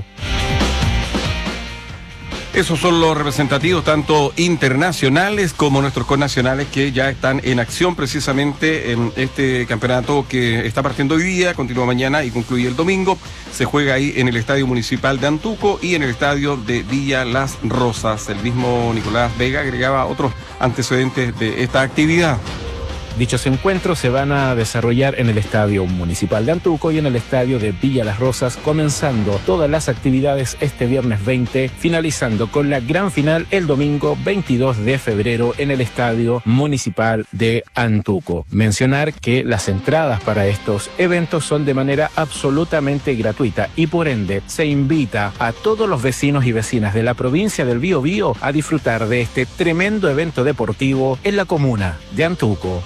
Esos son los representativos tanto internacionales como nuestros connacionales que ya están en acción precisamente en este campeonato que está partiendo hoy día, continúa mañana y concluye el domingo. Se juega ahí en el Estadio Municipal de Antuco y en el Estadio de Villa Las Rosas. El mismo Nicolás Vega agregaba otros antecedentes de esta actividad.
Dichos encuentros se van a desarrollar en el Estadio Municipal de Antuco y en el Estadio de Villa Las Rosas, comenzando todas las actividades este viernes veinte, finalizando con la gran final el domingo veintidós de febrero en el Estadio Municipal de Antuco. Mencionar que las entradas para estos eventos son de manera absolutamente gratuita y por ende se invita a todos los vecinos y vecinas de la provincia del Biobío a disfrutar de este tremendo evento deportivo en la comuna de Antuco.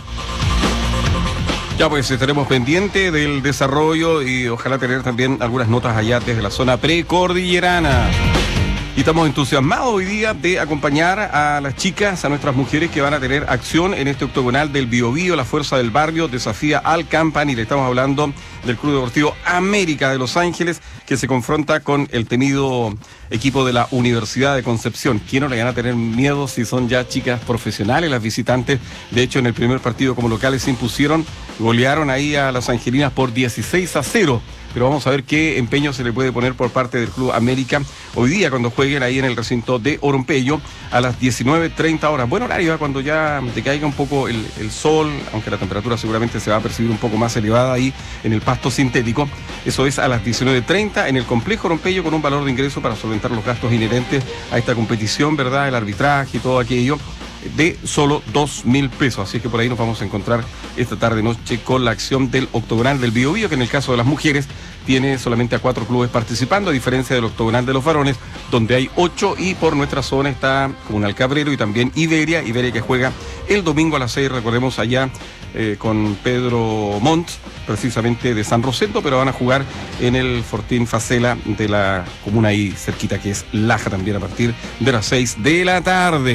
Ya pues estaremos pendientes del desarrollo y ojalá tener también algunas notas allá desde la zona precordillerana. Y estamos entusiasmados hoy día de acompañar a las chicas, a nuestras mujeres que van a tener acción en este octogonal del Biobío. La Fuerza del Barrio desafía al Campani. Le estamos hablando del Club Deportivo América de Los Ángeles, que se confronta con el temido equipo de la Universidad de Concepción. ¿Quién no le van a tener miedo si son ya chicas profesionales? Las visitantes, de hecho, en el primer partido como locales se impusieron, golearon ahí a las angelinas por dieciséis a cero. Pero vamos a ver qué empeño se le puede poner por parte del Club América hoy día cuando jueguen ahí en el recinto de Orompeyo a las diecinueve treinta horas. Buen horario, ¿eh? Cuando ya decaiga un poco el, el sol, aunque la temperatura seguramente se va a percibir un poco más elevada ahí en el pasto sintético. Eso es a las diecinueve treinta en el complejo Orompeyo, con un valor de ingreso para solventar los gastos inherentes a esta competición, ¿verdad? El arbitraje y todo aquello, de solo dos mil pesos. Así que por ahí nos vamos a encontrar esta tarde noche con la acción del octogonal del Biobío, que en el caso de las mujeres tiene solamente a cuatro clubes participando, a diferencia del octogonal de los varones, donde hay ocho, y por nuestra zona está Comunal Cabrero y también Iberia, Iberia que juega el domingo a las seis, recordemos allá eh, con Pedro Montt, precisamente de San Rosendo, pero van a jugar en el Fortín Facela de la comuna ahí cerquita, que es Laja, también a partir de las seis de la tarde.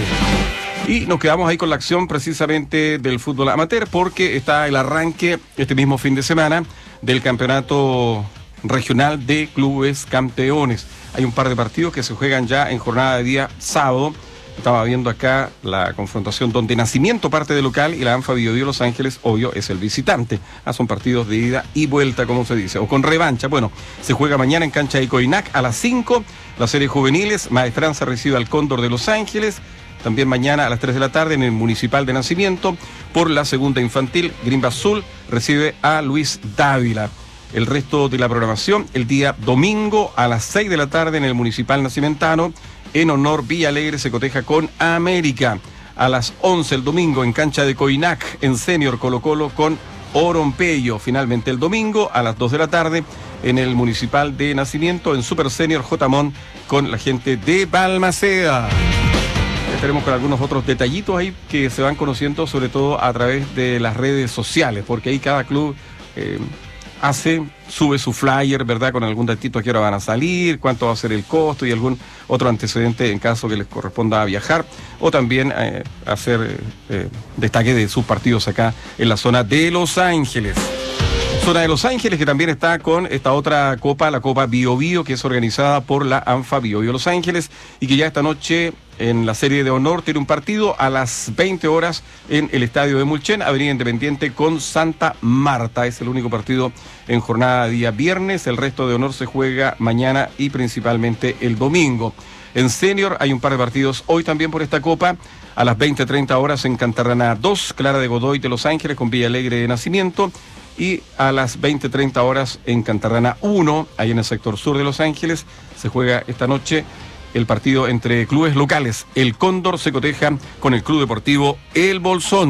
Y nos quedamos ahí con la acción precisamente del fútbol amateur, porque está el arranque este mismo fin de semana del campeonato regional de clubes campeones. Hay un par de partidos que se juegan ya en jornada de día sábado. Estaba viendo acá la confrontación donde Nacimiento parte de local y la ANFA Biobío Los Ángeles, obvio, es el visitante. Ah, son partidos de ida y vuelta, como se dice, o con revancha. Bueno, se juega mañana en cancha de Coinac a las cinco. La serie juveniles, Maestranza recibe al Cóndor de Los Ángeles. También mañana a las tres de la tarde en el Municipal de Nacimiento. Por la segunda infantil, Grimba Azul recibe a Luis Dávila. El resto de la programación, el día domingo a las seis de la tarde en el Municipal Nacimentano, en honor Villa Alegre se coteja con América. A las once el domingo en cancha de Coinac, en Senior Colo Colo con Orompeyo. Finalmente el domingo a las dos de la tarde en el Municipal de Nacimiento, en Super Senior Jotamón con la gente de Balmaceda. Estaremos con algunos otros detallitos ahí que se van conociendo, sobre todo a través de las redes sociales, porque ahí cada club eh, hace, sube su flyer, ¿verdad? Con algún datito a qué hora van a salir, cuánto va a ser el costo y algún otro antecedente en caso que les corresponda viajar, o también eh, hacer eh, destaque de sus partidos acá en la zona de Los Ángeles. Zona de Los Ángeles, que también está con esta otra copa, la Copa Biobío, que es organizada por la ANFA Biobío Los Ángeles, y que ya esta noche en la serie de honor tiene un partido a las veinte horas en el estadio de Mulchen, Avenida Independiente con Santa Marta. Es el único partido en jornada de día viernes. El resto de honor se juega mañana y principalmente el domingo. En senior hay un par de partidos hoy también por esta copa. A las veinte treinta horas en Cantarrana dos, Clara de Godoy de Los Ángeles con Villa Alegre de Nacimiento. Y a las veinte treinta horas en Cantarrana uno, ahí en el sector sur de Los Ángeles, se juega esta noche el partido entre clubes locales. El Cóndor se coteja con el Club Deportivo El Bolsón.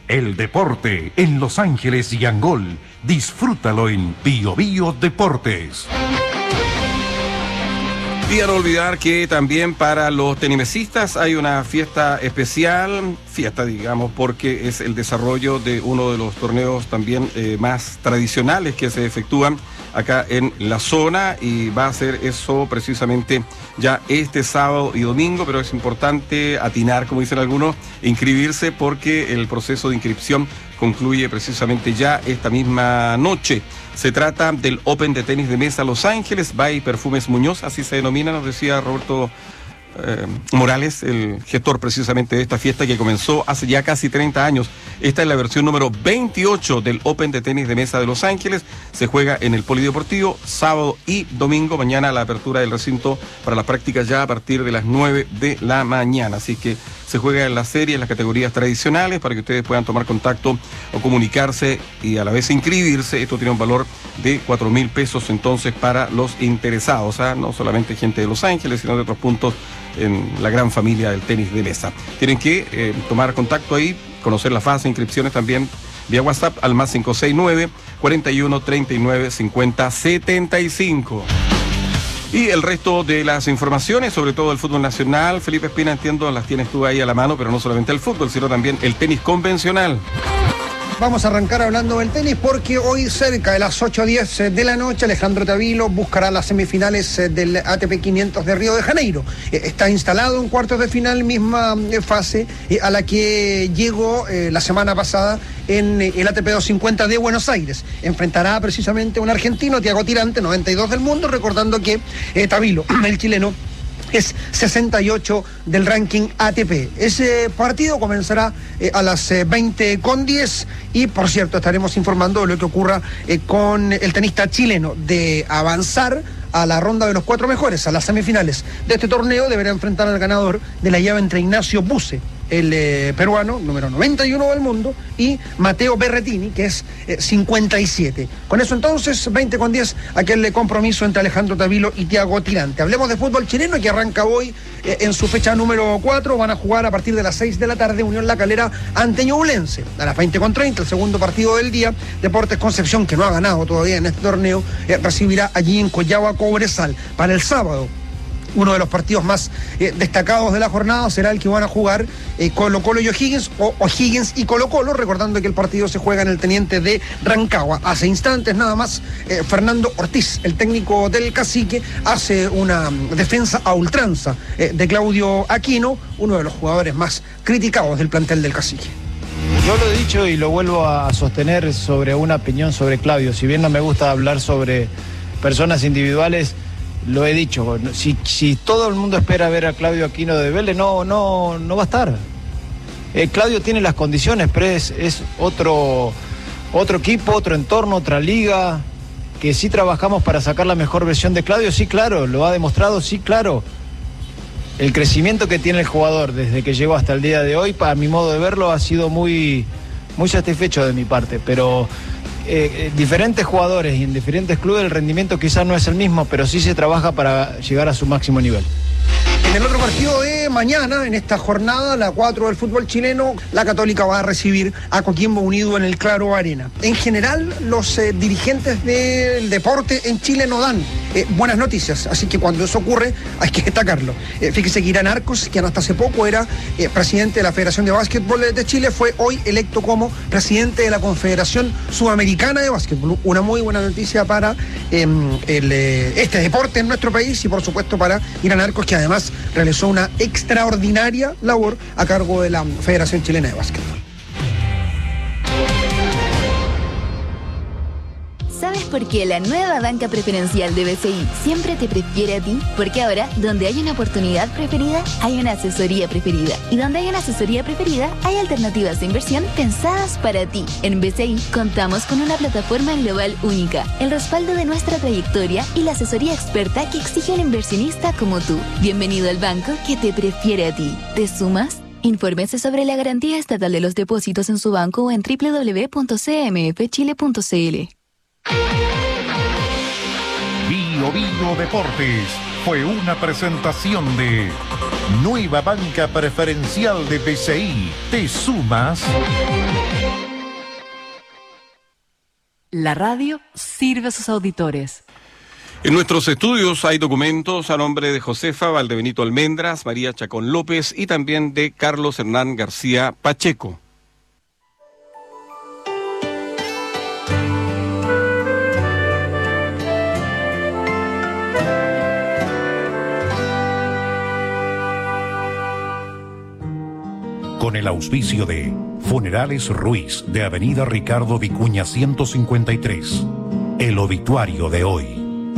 El deporte en Los Ángeles y Angol. Disfrútalo en Bio Bio Deportes.
Y a no olvidar que también para los tenimesistas hay una fiesta especial, fiesta digamos, porque es el desarrollo de uno de los torneos también eh, más tradicionales que se efectúan acá en la zona, y va a ser eso precisamente ya este sábado y domingo, pero es importante atinar, como dicen algunos, inscribirse, porque el proceso de inscripción concluye precisamente ya esta misma noche. Se trata del Open de tenis de mesa Los Ángeles by Perfumes Muñoz, así se denomina, nos decía Roberto eh, Morales, el gestor precisamente de esta fiesta que comenzó hace ya casi treinta años. Esta es la versión número veintiocho del Open de tenis de mesa de Los Ángeles. Se juega en el Polideportivo sábado y domingo. Mañana la apertura del recinto para las prácticas ya a partir de las nueve de la mañana. Así que se juega en la serie, en las categorías tradicionales, para que ustedes puedan tomar contacto o comunicarse y a la vez inscribirse. Esto tiene un valor de cuatro mil pesos entonces para los interesados, ¿eh? No solamente gente de Los Ángeles, sino de otros puntos en la gran familia del tenis de mesa. Tienen que eh, tomar contacto ahí, conocer la fase de inscripciones también vía WhatsApp al más cinco seis nueve, cuarenta y uno, treinta y nueve, cincuenta, setenta y cinco. Y el resto de las informaciones, sobre todo el fútbol nacional, Felipe Espina, entiendo, las tienes tú ahí a la mano, pero no solamente el fútbol, sino también el tenis convencional.
Vamos a arrancar hablando del tenis porque hoy cerca de las ocho diez de la noche Alejandro Tavilo buscará las semifinales del A T P quinientos de Río de Janeiro. Está instalado en cuartos de final, misma fase a la que llegó la semana pasada en el A T P doscientos cincuenta de Buenos Aires. Enfrentará precisamente a un argentino, Thiago Tirante, noventa y dos del mundo, recordando que eh, Tavilo, el chileno, es sesenta y ocho del ranking A T P. Ese partido comenzará eh, a las eh, veinte con diez y, por cierto, estaremos informando de lo que ocurra eh, con el tenista chileno. De avanzar a la ronda de los cuatro mejores, a las semifinales de este torneo, deberá enfrentar al ganador de la llave entre Ignacio Buse, el eh, peruano, número noventa y uno del mundo, y Mateo Berretini, que es eh, cincuenta y siete. Con eso entonces, veinte con diez, aquel compromiso entre Alejandro Tavilo y Thiago Tirante. Hablemos de fútbol chileno, que arranca hoy eh, en su fecha número cuatro. Van a jugar a partir de las seis de la tarde Unión La Calera ante Ñublense. A las veinte con treinta, el segundo partido del día, Deportes Concepción, que no ha ganado todavía en este torneo, eh, recibirá allí en Collao Cobresal. Para el sábado, uno de los partidos más eh, destacados de la jornada será el que van a jugar eh, Colo Colo y O'Higgins, o O'Higgins y Colo Colo, recordando que el partido se juega en el Teniente de Rancagua. Hace instantes nada más, eh, Fernando Ortiz, el técnico del Cacique, hace una defensa a ultranza eh, de Claudio Aquino, uno de los jugadores más criticados del plantel del Cacique.
Yo lo he dicho y lo vuelvo a sostener sobre una opinión sobre Claudio. Si bien no me gusta hablar sobre personas individuales, lo he dicho, si, si todo el mundo espera ver a Claudio Aquino de Vélez, no, no, no va a estar. Eh, Claudio tiene las condiciones, pero es, es otro, otro equipo, otro entorno, otra liga, que sí trabajamos para sacar la mejor versión de Claudio, sí, claro, lo ha demostrado, sí, claro. El crecimiento que tiene el jugador desde que llegó hasta el día de hoy, para mi modo de verlo, ha sido muy, muy satisfecho de mi parte, pero Eh, diferentes jugadores y en diferentes clubes el rendimiento quizás no es el mismo, pero sí se trabaja para llegar a su máximo nivel.
En el otro partido de mañana, en esta jornada, la cuatro del fútbol chileno, la Católica va a recibir a Coquimbo Unido en el Claro Arena. En general, los eh, dirigentes del deporte en Chile no dan eh, buenas noticias, así que cuando eso ocurre hay que destacarlo. Eh, fíjese que Irán Arcos, que hasta hace poco era eh, presidente de la Federación de Básquetbol de Chile, fue hoy electo como presidente de la Confederación Sudamericana de Básquetbol. Una muy buena noticia para eh, el, eh, este deporte en nuestro país y, por supuesto, para Irán Arcos, que además realizó una extraordinaria labor a cargo de la Federación Chilena de Básquetbol.
¿Sabes por qué la nueva banca preferencial de B C I siempre te prefiere a ti? Porque ahora, donde hay una oportunidad preferida, hay una asesoría preferida. Y donde hay una asesoría preferida, hay alternativas de inversión pensadas para ti. En B C I contamos con una plataforma global única, el respaldo de nuestra trayectoria y la asesoría experta que exige un inversionista como tú. Bienvenido al banco que te prefiere a ti. ¿Te sumas? Infórmese sobre la garantía estatal de los depósitos en su banco o en doble u doble u doble u punto c m f chile punto c l.
Bio Bio Deportes fue una presentación de Nueva banca preferencial de B C I. ¿Te sumas?
La radio sirve a sus auditores.
En nuestros estudios hay documentos a nombre de Josefa Valdebenito Almendras, María Chacón López y también de Carlos Hernán García Pacheco.
Con el auspicio de Funerales Ruiz de Avenida Ricardo Vicuña ciento cincuenta y tres. El obituario de hoy.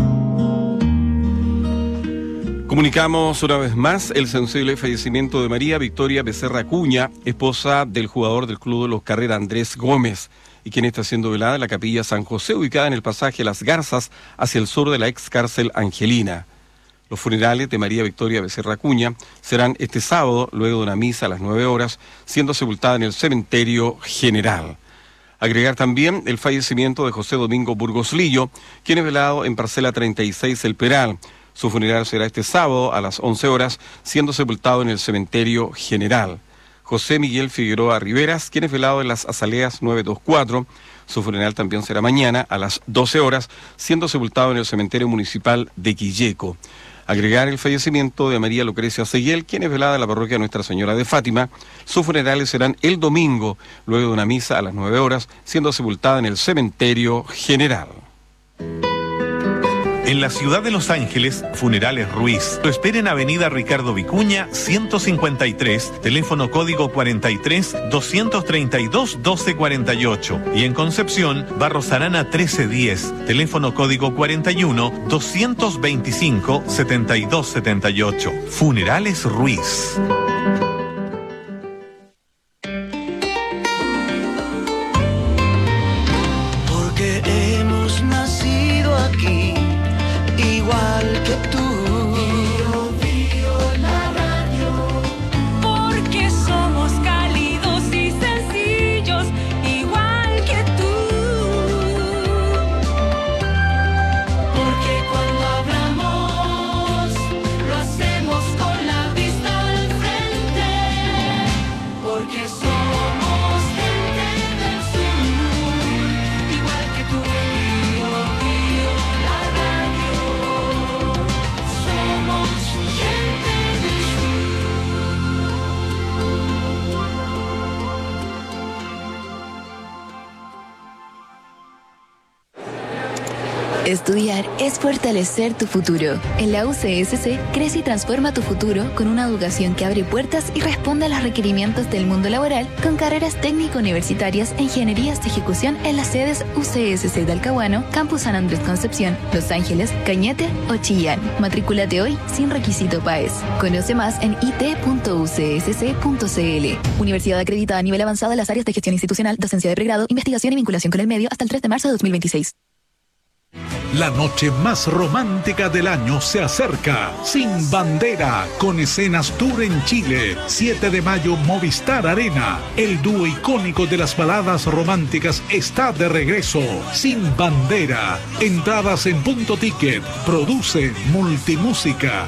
Comunicamos una vez más el sensible fallecimiento de María Victoria Becerra Acuña, esposa del jugador del Club de los Carrera Andrés Gómez, y quien está siendo velada en la Capilla San José, ubicada en el pasaje Las Garzas, hacia el sur de la ex cárcel Angelina. Los funerales de María Victoria Becerra Acuña serán este sábado, luego de una misa a las nueve horas, siendo sepultada en el cementerio general. Agregar también el fallecimiento de José Domingo Burgos Lillo, quien es velado en parcela treinta y seis El Peral. Su funeral será este sábado a las once horas, siendo sepultado en el cementerio general. José Miguel Figueroa Riveras, quien es velado en las Azaleas nueve dos cuatro. Su funeral también será mañana a las doce horas, siendo sepultado en el cementerio municipal de Quilleco. Agregar el fallecimiento de María Lucrecia Seguiel, quien es velada en la parroquia Nuestra Señora de Fátima. Sus funerales serán el domingo, luego de una misa a las nueve horas, siendo sepultada en el cementerio general.
En la ciudad de Los Ángeles, Funerales Ruiz. Lo espera en Avenida Ricardo Vicuña, ciento cincuenta y tres, teléfono código cuarenta y tres, doscientos treinta y dos, doce cuarenta y ocho. Y en Concepción, Barros Arana trece diez, teléfono código cuarenta y uno, doscientos veinticinco, setenta y dos setenta y ocho. Funerales Ruiz.
Porque hemos nacido aquí, igual que tú.
Bio, bio, la radio. Porque somos cálidos y sencillos, igual que tú. Porque cuando hablamos, lo hacemos con la vista al frente. Porque somos gente del sur, igual que tú. Bio, bio, la radio.
Estudiar es fortalecer tu futuro. En la U C S C, crece y transforma tu futuro con una educación que abre puertas y responde a los requerimientos del mundo laboral con carreras técnico-universitarias e ingenierías de ejecución en las sedes U C S C de Talcahuano, Campus San Andrés Concepción, Los Ángeles, Cañete o Chillán. Matrículate hoy sin requisito P A E S. Conoce más en i t punto u c s c punto c l. Universidad acreditada a nivel avanzado en las áreas de gestión institucional, docencia de pregrado, investigación y vinculación con el medio hasta el tres de marzo de dos mil veintiséis.
La noche más romántica del año se acerca. Sin Bandera, con escenas tour en Chile. siete de mayo, Movistar Arena. El dúo icónico de las baladas románticas está de regreso. Sin Bandera. Entradas en Punto Ticket. Produce Multimúsica.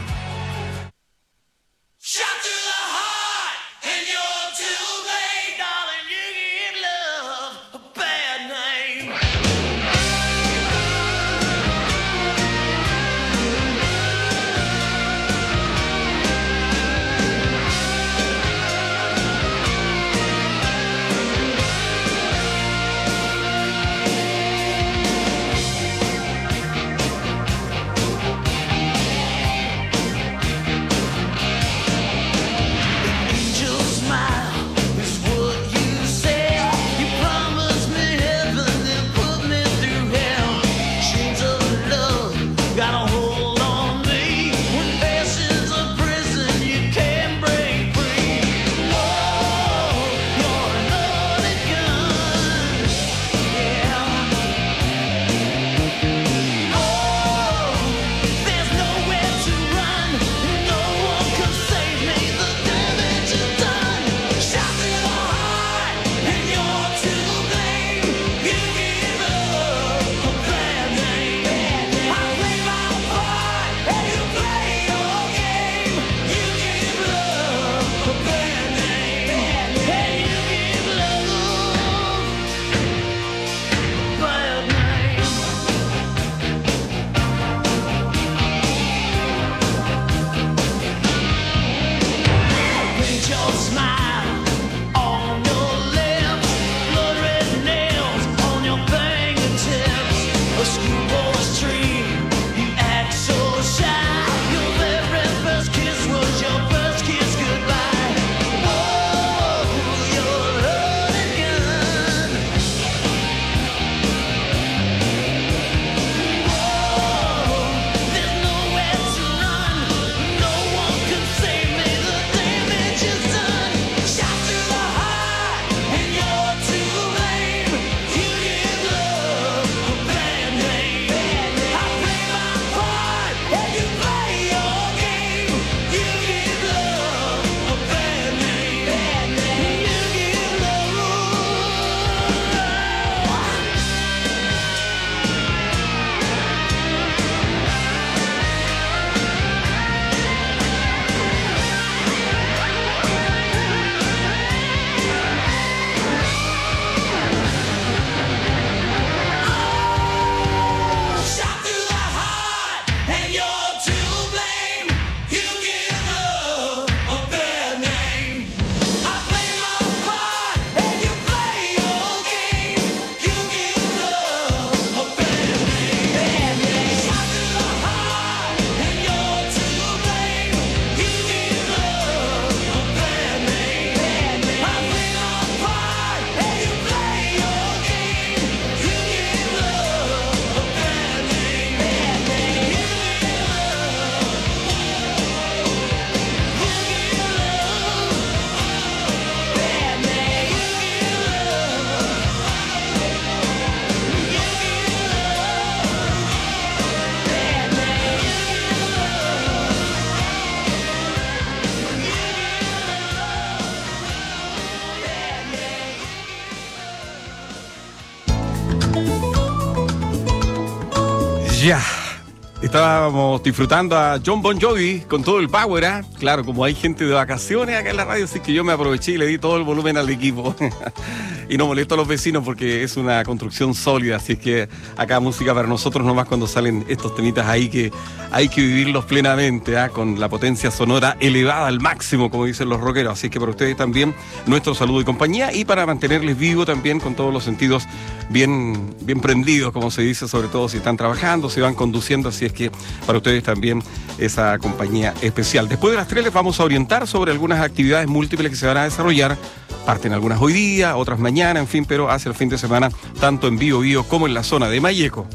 Ya. Estábamos disfrutando a John Bon Jovi con todo el power, ¿eh? Claro, como hay gente de vacaciones acá en la radio, así que yo me aproveché y le di todo el volumen al equipo. Y no molesto a los vecinos porque es una construcción sólida, así que acá música para nosotros nomás cuando salen estos temitas ahí que hay que vivirlos plenamente, ¿eh? Con la potencia sonora elevada al máximo, como dicen los rockeros. Así que para ustedes también nuestro saludo y compañía, y para mantenerles vivo también con todos los sentidos bien, bien prendidos, como se dice, sobre todo si están trabajando, si van conduciendo, así es que para ustedes también esa compañía especial. Después de las tres les vamos a orientar sobre algunas actividades múltiples que se van a desarrollar. Parten algunas hoy día, otras mañana, en fin, pero hacia el fin de semana, tanto en Bío Bío como en la zona de Malleco.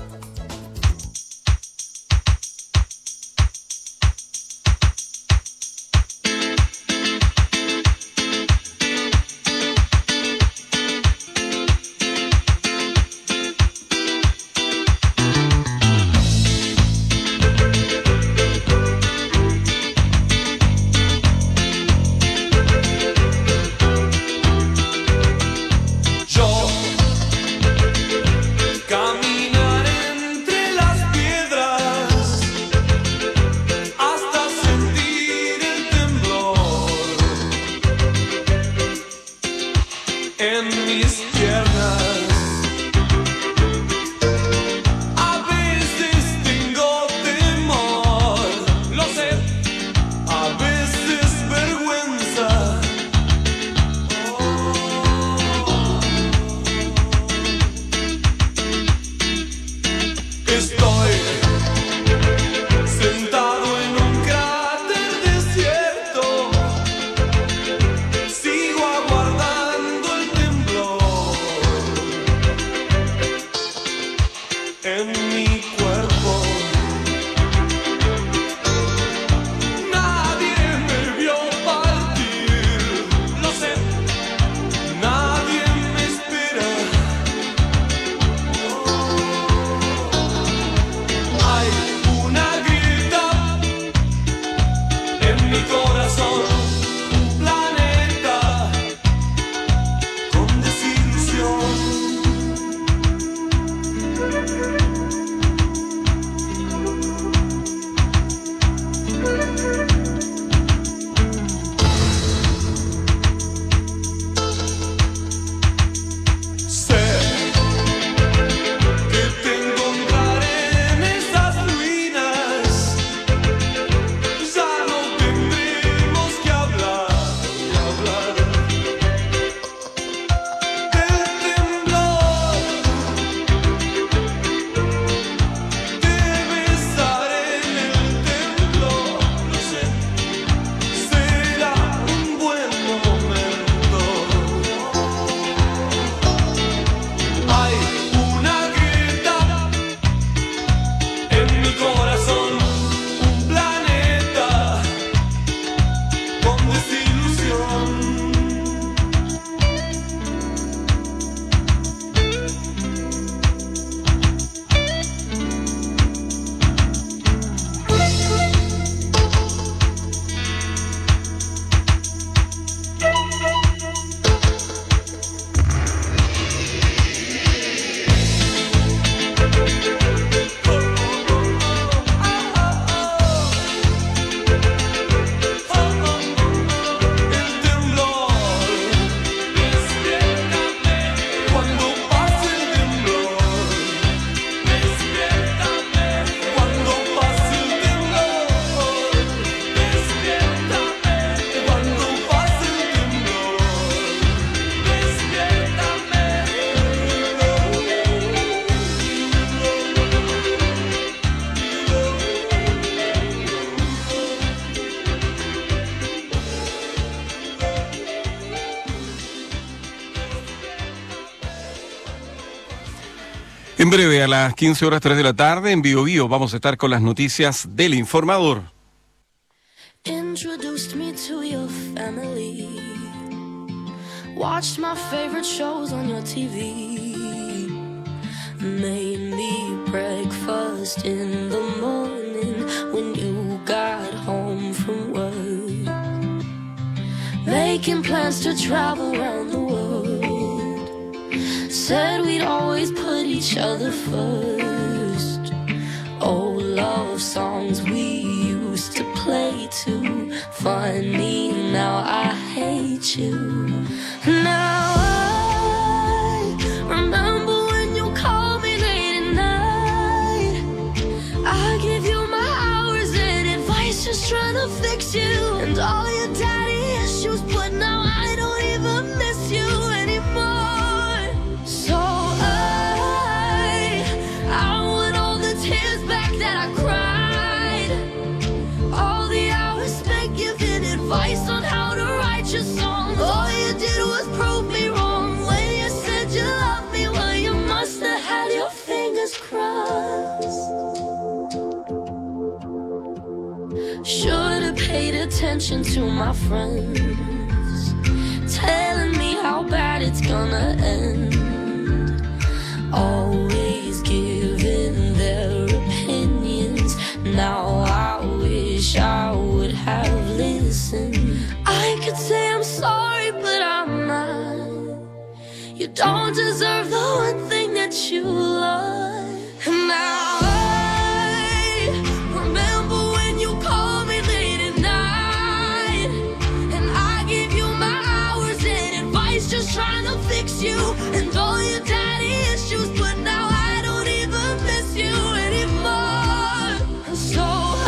En breve, a las quince horas tres de la tarde, en Bío Bío, vamos a estar con las noticias del Informador.
Introduced me to your family. Watched my favorite shows on your T V. Made me breakfast in the morning when you got home from work. Making plans to travel around the world. Said we'd always put each other first. love songs we used to play too. Funny, now I hate you. Now I remember when you called me late at night. I give you my hours and advice, just trying to fix you and all your daddy issues, but now I don't even miss you anymore. So I, I want all the tears back that I cried, all the hours spent giving advice on how to write your songs. All you did was prove me wrong when you said you loved me. Well, you must have had your fingers crossed. Should've paid attention to my friends, telling me how bad it's gonna end. Always giving their opinions. Now I wish I would have listened. I could say I'm sorry, but I'm not. You don't deserve the one thing that you love. And now I remember when you called me late at night, and I gave you my hours and advice, just trying to fix you and all your daddy issues, but now I don't even miss you anymore. So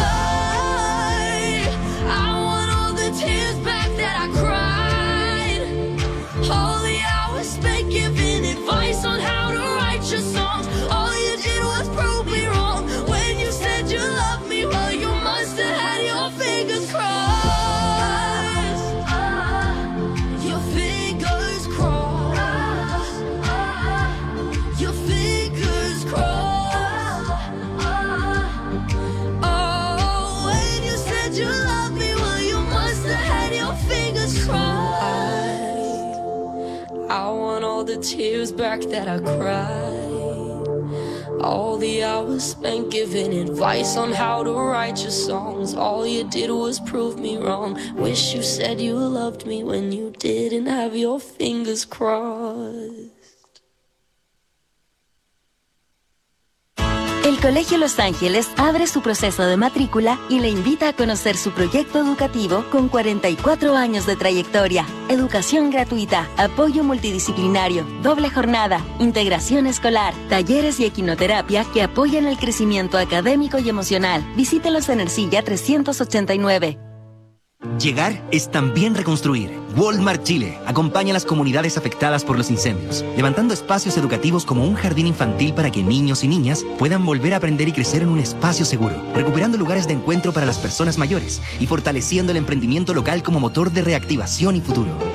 I, I want all the tears back that I cried, all the hours spent giving advice on how to write your songs. All you did was prove me wrong when you said you loved me. Well, you must have had your fingers crossed. Your fingers crossed. Your fingers crossed. Oh, when you said you loved me, well, you must have had your fingers crossed. I, I want all the tears back that I cried, all the hours spent giving advice on how to write your songs. All you did was prove me wrong. Wish you said you loved me when you didn't have your fingers crossed.
El Colegio Los Ángeles abre su proceso de matrícula y le invita a conocer su proyecto educativo con cuarenta y cuatro años de trayectoria, educación gratuita, apoyo multidisciplinario, doble jornada, integración escolar, talleres y equinoterapia que apoyan el crecimiento académico y emocional. Visítelos en Ercilla trescientos ochenta y nueve.
Llegar es también reconstruir. Walmart Chile acompaña a las comunidades afectadas por los incendios, levantando espacios educativos como un jardín infantil para que niños y niñas puedan volver a aprender y crecer en un espacio seguro, recuperando lugares de encuentro para las personas mayores y fortaleciendo el emprendimiento local como motor de reactivación y futuro.